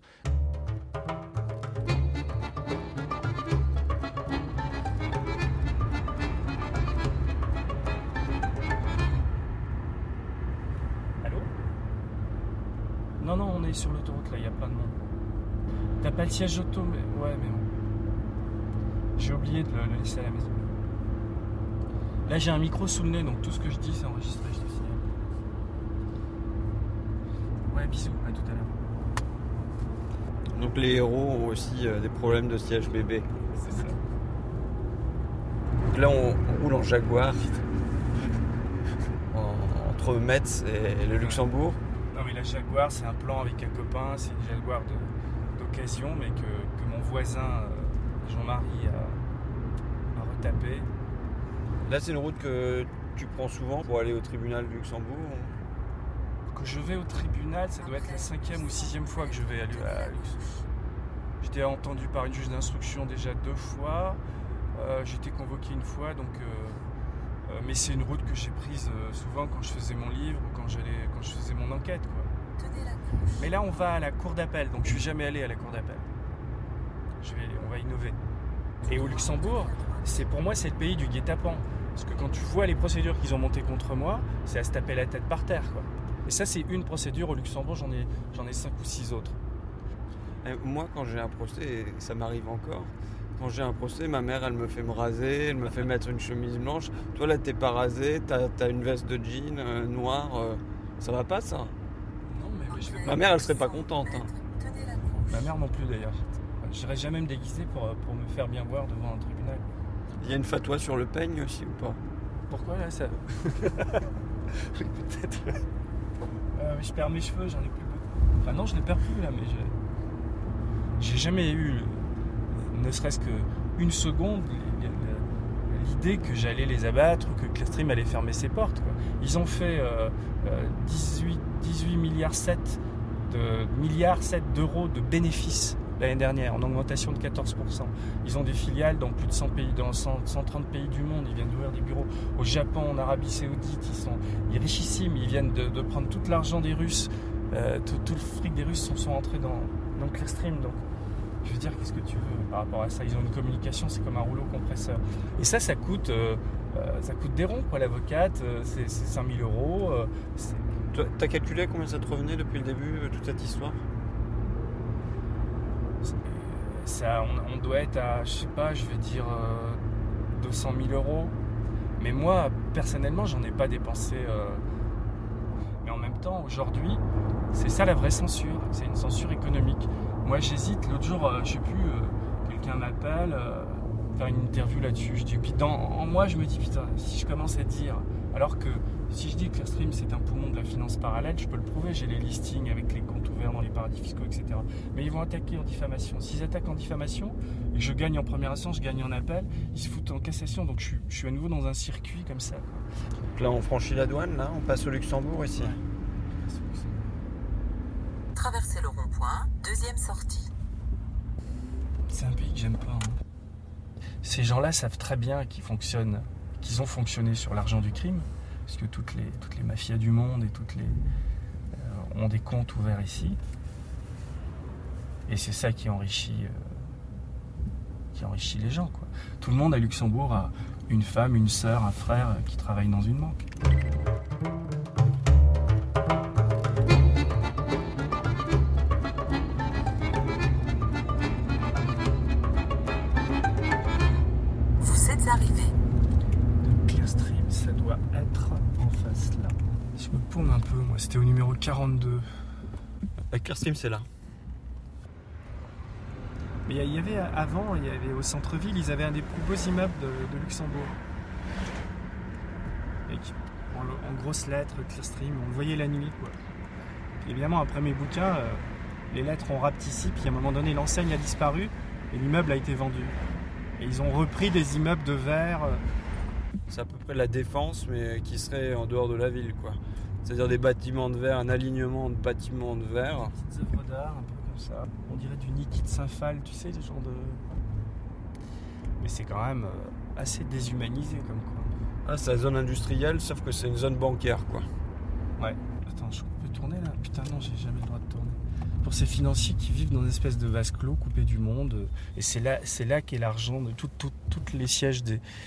Non, on est sur l'autoroute, là, il y a plein de monde. T'as pas le siège auto, mais... Ouais, mais bon. J'ai oublié de le laisser à la maison. Là, j'ai un micro sous le nez, donc tout ce que je dis, c'est enregistré, je te signale. Ouais, bisous, à tout à l'heure. Donc les héros ont aussi des problèmes de siège bébé. C'est ça. Donc là, on roule en Jaguar, entre Metz et le Luxembourg. Non mais la Jaguar, c'est un plan avec un copain, c'est une Jaguar d'occasion, mais que mon voisin Jean-Marie a retapé. Là, c'est une route que tu prends souvent pour aller au tribunal du Luxembourg. Que je vais au tribunal, ça doit être la 5e ou 6e fois que je vais à Luxembourg. J'étais entendu par une juge d'instruction déjà 2 fois, j'étais convoqué une fois, donc... mais c'est une route que j'ai prise souvent quand je faisais mon livre ou quand je faisais mon enquête, quoi. Mais là, on va à la cour d'appel, donc je ne suis jamais allé à la cour d'appel. On va innover. Et au Luxembourg, pour moi, c'est le pays du guet-apens. Parce que quand tu vois les procédures qu'ils ont montées contre moi, c'est à se taper la tête par terre, quoi. Et ça, c'est une procédure. Au Luxembourg, j'en ai 5 ou 6 autres. Moi, quand j'ai un procès, et ça m'arrive encore, quand j'ai un procès, ma mère, elle me fait me raser, elle me fait mettre une chemise blanche. Toi, là, t'es pas rasé, t'as une veste de jean noire. Ça va pas, ça? Non, mais je vais pas. Ma mère, elle serait pas contente. Hein. Ma mère non plus, d'ailleurs. Je n'irai jamais me déguiser pour me faire bien voir devant un tribunal. Il y a une fatwa sur le peigne aussi ou pas? Pourquoi, là, ça... Oui, peut-être. Je perds mes cheveux, j'en ai plus beaucoup. Enfin, non, je les perds plus, là, mais j'ai jamais eu... ne serait-ce qu'une seconde, l'idée que j'allais les abattre ou que Clearstream allait fermer ses portes, quoi. Ils ont fait 18 milliards 7 d'euros de bénéfices l'année dernière, en augmentation de 14%. Ils ont des filiales dans plus de 100 pays, dans 130 pays du monde. Ils viennent d'ouvrir des bureaux au Japon, en Arabie Saoudite. Ils sont richissimes. Ils viennent de prendre tout l'argent des Russes. Tout le fric des Russes sont entrés dans Clearstream. Donc, je veux dire, qu'est-ce que tu veux par rapport à ça? Ils ont une communication, c'est comme un rouleau compresseur. Et ça coûte des ronds, quoi, l'avocate. C'est 5 000 euros. T'as calculé combien ça te revenait depuis le début, toute cette histoire? On doit être à, je sais pas, je vais dire 200 000 euros. Mais moi, personnellement, j'en ai pas dépensé. Mais en même temps, aujourd'hui, c'est ça la vraie censure. C'est une censure économique. Moi, j'hésite. L'autre jour, je sais plus, quelqu'un m'appelle, faire une interview là-dessus. Je dis, puis en moi, je me dis, putain, si je commence à dire, alors que si je dis que Clearstream, c'est un poumon de la finance parallèle, je peux le prouver. J'ai les listings avec les comptes ouverts dans les paradis fiscaux, etc. Mais ils vont attaquer en diffamation. S'ils attaquent en diffamation, et que je gagne en première instance, je gagne en appel, ils se foutent en cassation. Donc, je suis à nouveau dans un circuit comme ça, quoi. Donc là, on franchit la douane, là, on passe au Luxembourg ici. Ouais. j'aime pas. Ces gens-là savent très bien qu'ils ont fonctionné sur l'argent du crime, parce que toutes les mafias du monde et ont des comptes ouverts ici. Et c'est ça qui enrichit les gens, quoi. Tout le monde à Luxembourg a une femme, une sœur, un frère qui travaillent dans une banque. Vous êtes arrivé. De Clearstream, ça doit être en face là. Je me paume un peu, moi. C'était au numéro 42. Clearstream, c'est là. Mais il y avait au centre-ville, ils avaient un des plus beaux immeubles de Luxembourg. En grosses lettres, Clearstream, on le voyait la nuit, quoi. Et évidemment, après mes bouquins, les lettres ont rapetissé, puis à un moment donné, l'enseigne a disparu et l'immeuble a été vendu. Et ils ont repris des immeubles de verre. C'est à peu près la Défense, mais qui serait en dehors de la ville, quoi. C'est-à-dire des bâtiments de verre, un alignement de bâtiments de verre. Des petites œuvres d'art, un peu comme ça. On dirait du Niki de Saint-Phal, tu sais, ce genre de... Mais c'est quand même assez déshumanisé comme quoi. Ah, c'est la zone industrielle, sauf que c'est une zone bancaire, quoi. Ouais. Attends, je peux tourner là? Putain, non, j'ai jamais le droit de tourner. Pour ces financiers qui vivent dans une espèce de vase clos, coupé du monde, et c'est là qu'est l'argent de toutes les sièges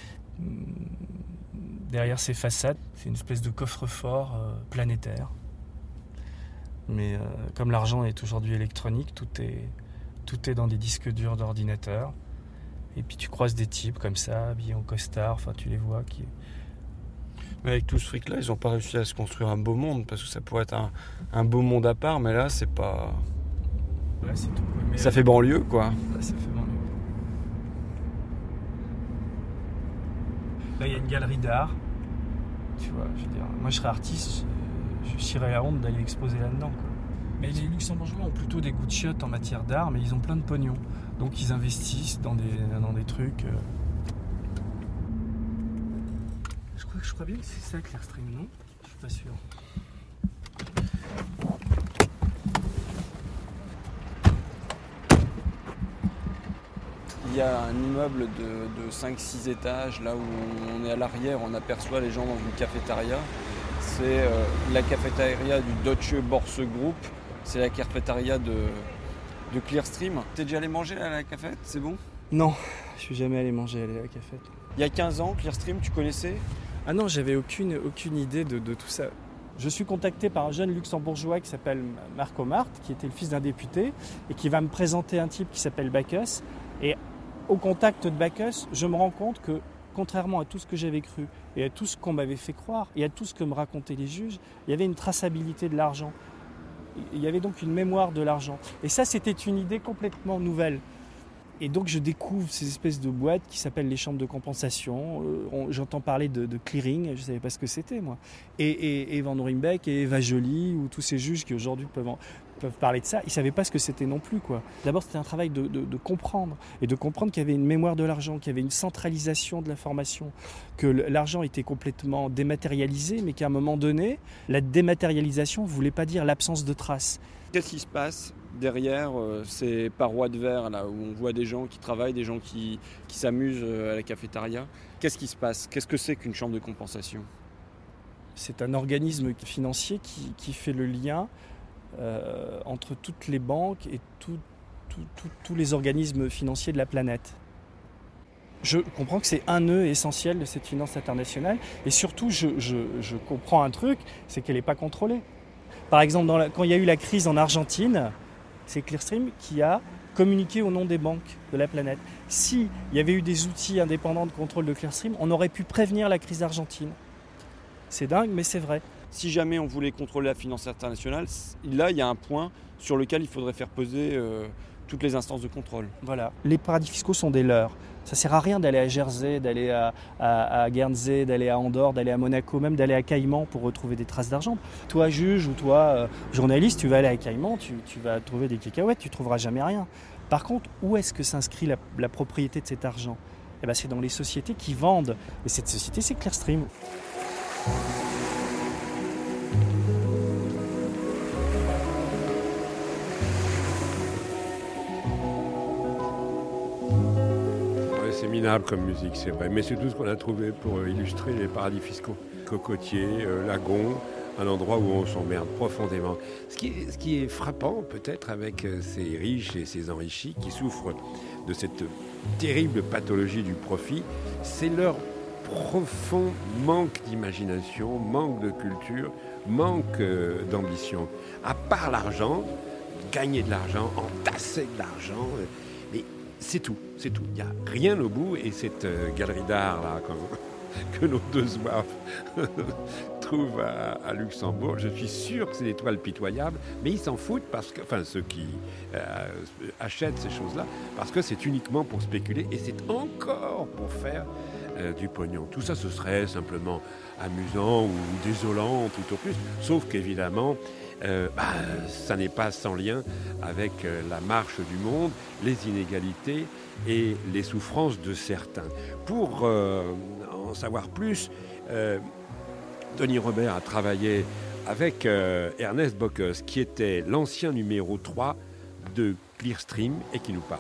derrière ces façades. C'est une espèce de coffre-fort planétaire. Mais comme l'argent est aujourd'hui électronique, tout est dans des disques durs d'ordinateur. Et puis tu croises des types comme ça, habillés en costard, enfin tu les vois qui... Mais avec tout ce fric-là, ils n'ont pas réussi à se construire un beau monde, parce que ça pourrait être un beau monde à part, mais là, c'est pas... Là, c'est tout. Mais ça fait banlieue, quoi. Là, ça fait banlieue. Là, il y a une galerie d'art. Tu vois, je veux dire, moi, je serais artiste, je chierais la honte d'aller exposer là-dedans, quoi. Mais les Luxembourgeois ont plutôt des goûts de chiottes en matière d'art, mais ils ont plein de pognon. Donc, ils investissent dans des trucs... Je crois bien que c'est ça, Clearstream, non? Je suis pas sûr. Il y a un immeuble de 5-6 étages, là où on est à l'arrière, on aperçoit les gens dans une cafétéria. C'est la cafétéria du Deutsche Börse Group, c'est la cafétéria de Clearstream. T'es déjà allé manger à la cafette, c'est bon? Non, je suis jamais allé manger à la cafette. Il y a 15 ans, Clearstream, tu connaissais? Ah non, j'avais aucune idée de tout ça. Je suis contacté par un jeune luxembourgeois qui s'appelle Marco Mart, qui était le fils d'un député, et qui va me présenter un type qui s'appelle Bacchus. Et au contact de Bacchus, je me rends compte que, contrairement à tout ce que j'avais cru, et à tout ce qu'on m'avait fait croire, et à tout ce que me racontaient les juges, il y avait une traçabilité de l'argent. Il y avait donc une mémoire de l'argent. Et ça, c'était une idée complètement nouvelle. Et donc je découvre ces espèces de boîtes qui s'appellent les chambres de compensation. J'entends parler de clearing, je ne savais pas ce que c'était moi. Et Van Rymbeck et Eva Joly, ou tous ces juges qui aujourd'hui peuvent parler de ça, ils ne savaient pas ce que c'était non plus, quoi. D'abord c'était un travail de comprendre, et de comprendre qu'il y avait une mémoire de l'argent, qu'il y avait une centralisation de l'information, que l'argent était complètement dématérialisé, mais qu'à un moment donné, la dématérialisation ne voulait pas dire l'absence de traces. Qu'est-ce qui se passe derrière ces parois de verre là où on voit des gens qui travaillent, des gens qui s'amusent à la cafétéria? Qu'est-ce qui se passe? Qu'est-ce que c'est qu'une chambre de compensation? C'est un organisme financier qui fait le lien entre toutes les banques et tous les organismes financiers de la planète. Je comprends que c'est un nœud essentiel de cette finance internationale, et surtout je comprends un truc, c'est qu'elle n'est pas contrôlée. Par exemple, quand il y a eu la crise en Argentine, c'est Clearstream qui a communiqué au nom des banques de la planète. S'il y avait eu des outils indépendants de contrôle de Clearstream, on aurait pu prévenir la crise argentine. C'est dingue, mais c'est vrai. Si jamais on voulait contrôler la finance internationale, là, il y a un point sur lequel il faudrait faire peser toutes les instances de contrôle. Voilà. Les paradis fiscaux sont des leurs. Ça ne sert à rien d'aller à Jersey, d'aller à Guernsey, d'aller à Andorre, d'aller à Monaco, même d'aller à Caïman pour retrouver des traces d'argent. Toi, juge, ou toi, journaliste, tu vas aller à Caïman, tu vas trouver des cacahuètes, tu ne trouveras jamais rien. Par contre, où est-ce que s'inscrit la propriété de cet argent? Eh bien, c'est dans les sociétés qui vendent. Et cette société, c'est Clearstream. interminable comme musique, c'est vrai. Mais c'est tout ce qu'on a trouvé pour illustrer les paradis fiscaux. Cocotiers, lagons, un endroit où on s'emmerde profondément. Ce qui est frappant peut-être avec ces riches et ces enrichis qui souffrent de cette terrible pathologie du profit, c'est leur profond manque d'imagination, manque de culture, manque d'ambition. À part l'argent, gagner de l'argent, entasser de l'argent, mais c'est tout. Il n'y a rien au bout, et cette galerie d'art là, que nos deux zouaves trouvent à Luxembourg, je suis sûr que c'est des toiles pitoyables, mais ils s'en foutent, ceux qui achètent ces choses-là, parce que c'est uniquement pour spéculer, et c'est encore pour faire du pognon. Tout ça, ce serait simplement amusant ou désolant tout au plus, sauf qu'évidemment, ça n'est pas sans lien avec la marche du monde, les inégalités et les souffrances de certains. Pour en savoir plus, Denis Robert a travaillé avec Ernest Bockus, qui était l'ancien numéro 3 de Clearstream et qui nous parle.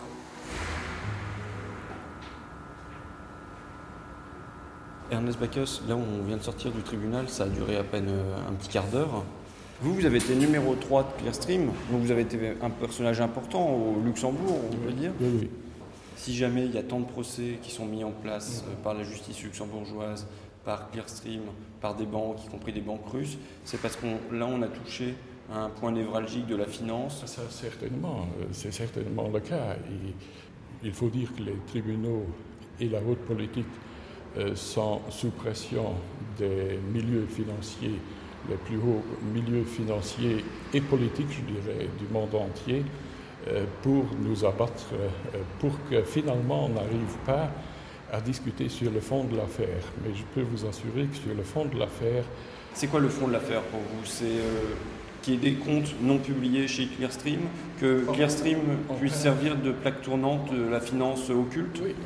Ernest Bockus, là où on vient de sortir du tribunal, ça a duré à peine un petit quart d'heure. Vous avez été numéro 3 de Clearstream, donc vous avez été un personnage important au Luxembourg, on peut dire. Oui. Si jamais il y a tant de procès qui sont mis en place par la justice luxembourgeoise, par Clearstream, par des banques, y compris des banques russes, c'est parce on a touché à un point névralgique de la finance. Ça, certainement, c'est certainement le cas. Il faut dire que les tribunaux et la haute politique sont sous pression des milieux financiers, les plus hauts milieux financiers et politiques, je dirais, du monde entier, pour nous abattre, pour que finalement on n'arrive pas à discuter sur le fond de l'affaire. Mais je peux vous assurer que sur le fond de l'affaire... C'est quoi le fond de l'affaire pour vous? C'est qu'il y ait des comptes non publiés chez Clearstream, que Clearstream puisse servir de plaque tournante de la finance occulte? Oui,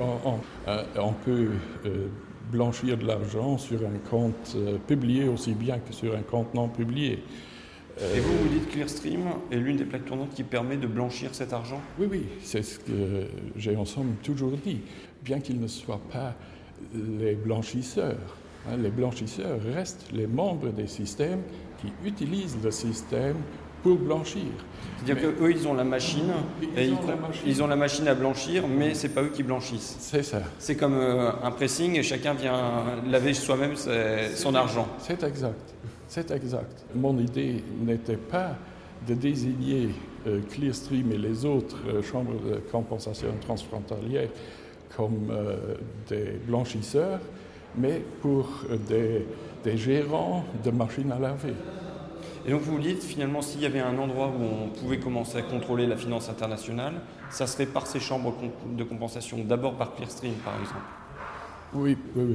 on peut blanchir de l'argent sur un compte publié aussi bien que sur un compte non publié. Et vous dites que Clearstream est l'une des plaques tournantes qui permet de blanchir cet argent? Oui, c'est ce que j'ai en somme toujours dit. Bien qu'ils ne soient pas les blanchisseurs, les blanchisseurs restent les membres des systèmes qui utilisent le système pour blanchir. C'est-à-dire qu'eux, ils ont la machine, ils ont la machine à blanchir, mais c'est pas eux qui blanchissent. C'est ça. C'est comme un pressing et chacun vient laver soi-même son argent. C'est exact. C'est exact. Mon idée n'était pas de désigner Clearstream et les autres chambres de compensation transfrontalière comme des blanchisseurs, mais pour des gérants de machines à laver. Et donc vous dites, finalement, s'il y avait un endroit où on pouvait commencer à contrôler la finance internationale, ça serait par ces chambres de compensation, d'abord par Clearstream, par exemple? Oui.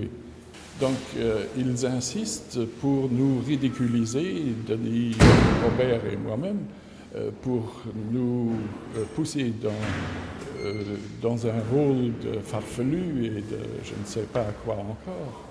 Donc, ils insistent pour nous ridiculiser, Denis Robert et moi-même, pour nous pousser dans un rôle de farfelu et de je ne sais pas quoi encore.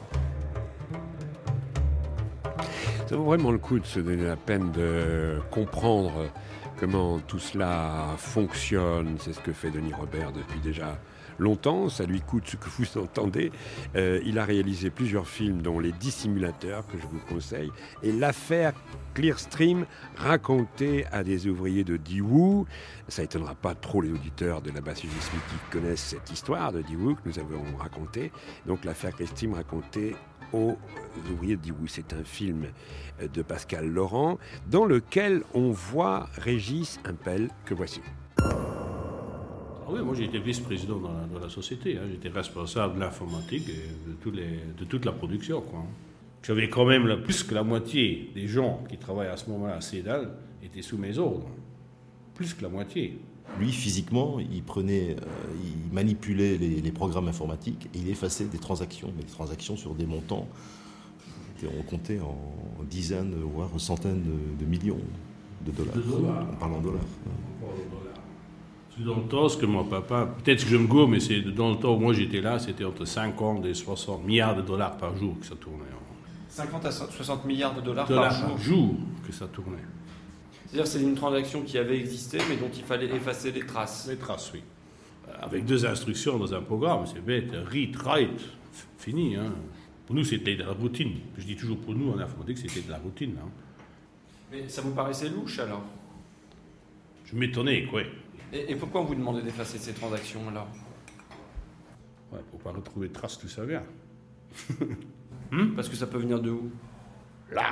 Ça vaut vraiment le coup de se donner la peine de comprendre comment tout cela fonctionne. C'est ce que fait Denis Robert depuis déjà longtemps. Ça lui coûte ce que vous entendez. Il a réalisé plusieurs films, dont Les Dissimulateurs, que je vous conseille, et l'affaire Clearstream, racontée à des ouvriers de Daewoo. Ça étonnera pas trop les auditeurs de la basse-Suisse qui connaissent cette histoire de Daewoo que nous avons racontée. Donc l'affaire Clearstream racontée aux ouvriers de Daewoo. C'est un film de Pascal Laurent dans lequel on voit Régis Impel, que voici. Oui, moi j'ai été vice-président dans la société. J'étais responsable de l'informatique et de toute la production, quoi. J'avais quand même plus que la moitié des gens qui travaillent à ce moment-là à CEDAL étaient sous mes ordres. Plus que la moitié. Lui, physiquement, il manipulait les programmes informatiques et il effaçait des transactions, mais des transactions sur des montants. On comptait en dizaines, voire centaines de millions de dollars. On parle en dollars. C'est dans le temps, ce que mon papa, peut-être que je me gourre, mais c'est dans le temps où moi j'étais là, c'était entre 50 et 60 milliards de dollars par jour que ça tournait. 50 à 60 milliards de dollars par jour que ça tournait. C'est-à-dire que c'est une transaction qui avait existé, mais dont il fallait effacer les traces. Les traces, oui. Avec 2 instructions dans un programme, c'est bête. Read, write, fini. Hein. Pour nous, c'était de la routine. Je dis toujours pour nous, en informatique, c'était de la routine. Hein. Mais ça vous paraissait louche alors? Je m'étonnais, quoi. Et pourquoi on vous demandait d'effacer ces transactions alors? Ouais, pour pas retrouver de traces d'où ça vient. Parce que ça peut venir de où? Là.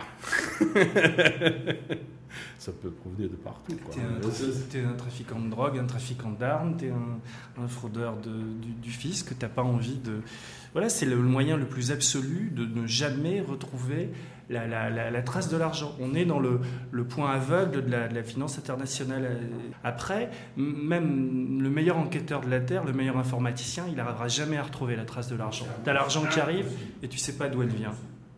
Ça peut provenir de partout. T'es un trafiquant de drogue, un trafiquant d'armes, t'es un fraudeur du fisc, t'as pas envie de... Voilà, c'est le moyen le plus absolu de ne jamais retrouver la trace de l'argent. On est dans le point aveugle de la finance internationale. Après, même le meilleur enquêteur de la Terre, le meilleur informaticien, il n'arrivera jamais à retrouver la trace de l'argent. T'as l'argent qui arrive et tu sais pas d'où elle vient.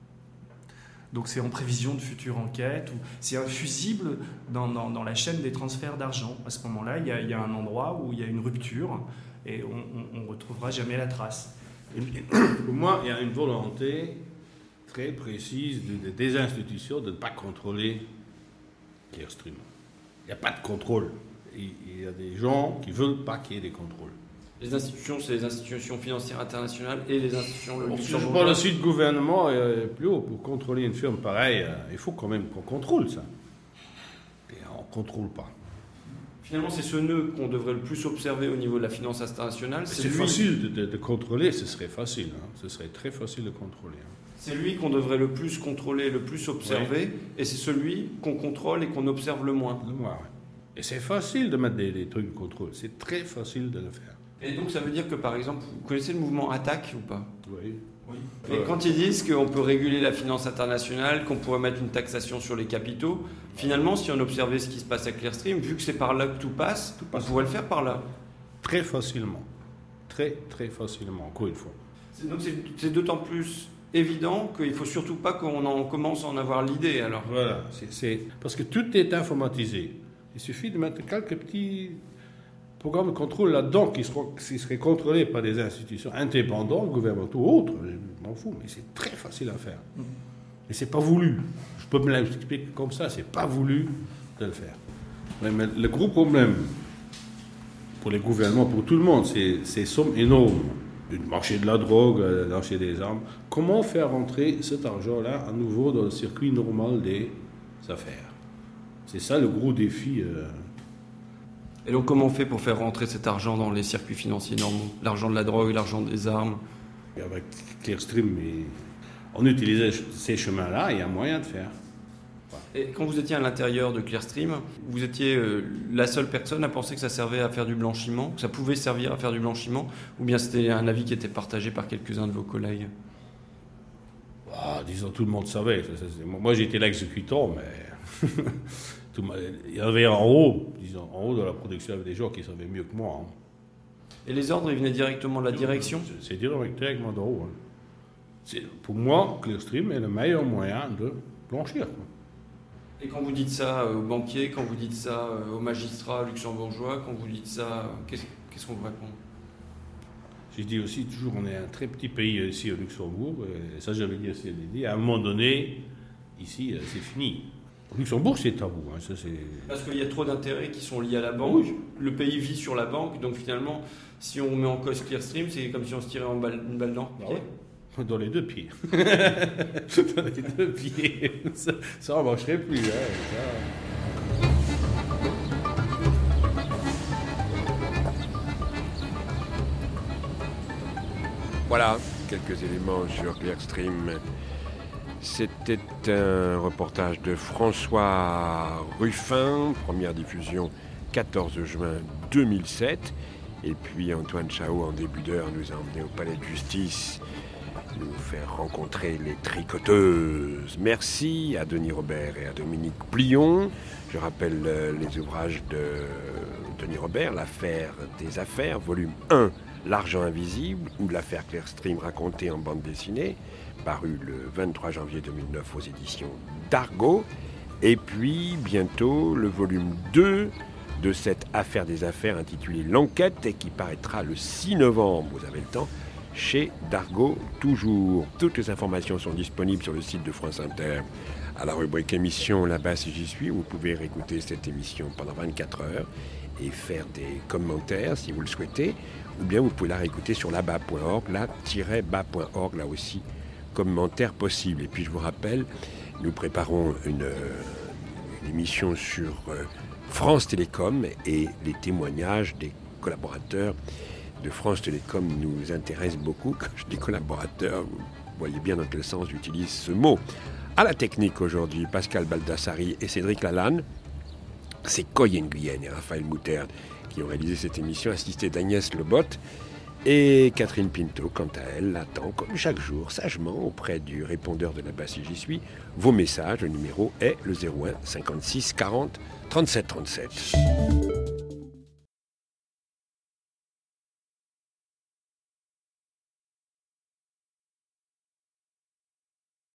Donc c'est en prévision de futures enquêtes, ou c'est infusible dans la chaîne des transferts d'argent. À ce moment-là, il y a un endroit où il y a une rupture et on ne retrouvera jamais la trace. Pour moi, il y a une volonté très précise des institutions de ne pas contrôler Clearstream. Il n'y a pas de contrôle. Il y a des gens qui ne veulent pas qu'il y ait des contrôles. Les institutions, c'est les institutions financières internationales et les institutions luxembourgeoises. Je parle aussi de gouvernement plus haut. Pour contrôler une firme pareille, il faut quand même qu'on contrôle ça. Et on ne contrôle pas. Finalement, c'est ce nœud qu'on devrait le plus observer au niveau de la finance internationale. C'est facile de contrôler, ce serait facile. Hein. Ce serait très facile de contrôler. Hein. C'est lui qu'on devrait le plus contrôler, le plus observer, et c'est celui qu'on contrôle et qu'on observe le moins. Le moins, oui. Et c'est facile de mettre des trucs de contrôle. C'est très facile de le faire. Et donc ça veut dire que, par exemple, vous connaissez le mouvement Attaque ou pas? Oui. Et quand ils disent qu'on peut réguler la finance internationale, qu'on pourrait mettre une taxation sur les capitaux, finalement, si on observait ce qui se passe à Clearstream, vu que c'est par là que tout passe, on pourrait le faire par là. Très facilement. Très, très facilement, encore une fois. Donc c'est d'autant plus évident qu'il ne faut surtout pas qu'on commence à en avoir l'idée, alors. Voilà, parce que tout est informatisé. Il suffit de mettre quelques petits programmes de contrôle là-dedans qui seraient contrôlés par des institutions indépendantes, gouvernementaux ou autres, je m'en fous, mais c'est très facile à faire. Et c'est pas voulu. Je peux me l'expliquer comme ça, c'est pas voulu de le faire. Mais le gros problème pour les gouvernements, pour tout le monde, c'est ces sommes énormes. Le marché de la drogue, le marché des armes. Comment faire rentrer cet argent-là à nouveau dans le circuit normal des affaires? C'est ça le gros défi. Et donc comment on fait pour faire rentrer cet argent dans les circuits financiers normaux? L'argent de la drogue, l'argent des armes? Et avec Clearstream, on utilisait ces chemins-là, il y a moyen de faire. Et quand vous étiez à l'intérieur de Clearstream, vous étiez la seule personne à penser que ça servait à faire du blanchiment, que ça pouvait servir à faire du blanchiment, ou bien c'était un avis qui était partagé par quelques-uns de vos collègues? Disons, tout le monde savait. Moi, j'étais l'exécutant, mais il y avait en haut de la production, il y avait des gens qui savaient mieux que moi. Hein. Et les ordres, ils venaient directement de la direction? C'est directement d'en haut. Hein. Pour moi, Clearstream est le meilleur moyen de blanchir. Quoi. Et quand vous dites ça aux banquiers, quand vous dites ça aux magistrats luxembourgeois, quand vous dites ça, qu'est-ce qu'on vous répond? J'ai dit aussi toujours, on est un très petit pays ici au Luxembourg, et ça j'avais dit, à un moment donné, ici, c'est fini. Au Luxembourg, c'est tabou. Hein, ça, parce qu'il y a trop d'intérêts qui sont liés à la banque. Oui. Le pays vit sur la banque, donc finalement, si on met en cause Clearstream, c'est comme si on se tirait une balle dans le pied. Dans les deux pieds. Dans les deux pieds. Ça ne marcherait plus. Hein, Voilà, quelques éléments sur Clearstream. C'était un reportage de François Ruffin, première diffusion 14 juin 2007. Et puis Antoine Chao, en début d'heure, nous a emmenés au palais de justice nous faire rencontrer les tricoteuses. Merci à Denis Robert et à Dominique Plion. Je rappelle les ouvrages de Denis Robert, L'affaire des affaires, volume 1, L'argent invisible, ou l'affaire Clearstream racontée en bande dessinée, paru le 23 janvier 2009 aux éditions d'Argo. Et puis bientôt le volume 2 de cette affaire des affaires intitulée L'enquête et qui paraîtra le 6 novembre. Vous avez le temps. Chez Dargaud, toujours. Toutes les informations sont disponibles sur le site de France Inter. À la rubrique émission Là-bas si j'y suis, vous pouvez réécouter cette émission pendant 24 heures. et faire des commentaires si vous le souhaitez, ou bien vous pouvez la réécouter sur laba.org, la-ba.org, là aussi, commentaires possibles. Et puis je vous rappelle, nous préparons une émission sur France Télécom et les témoignages des collaborateurs de France Télécom nous intéressent beaucoup. Quand je dis collaborateurs, vous voyez bien dans quel sens j'utilise ce mot. À la technique aujourd'hui, Pascal Baldassari et Cédric Lalanne. C'est Coy Nguyen et Raphaël Mouterne qui ont réalisé cette émission, assistés d'Agnès Lebotte. Et Catherine Pinto, quant à elle, attend, comme chaque jour, sagement, auprès du répondeur de là-bas si j'y suis, vos messages. Le numéro est le 01 56 40 37 37.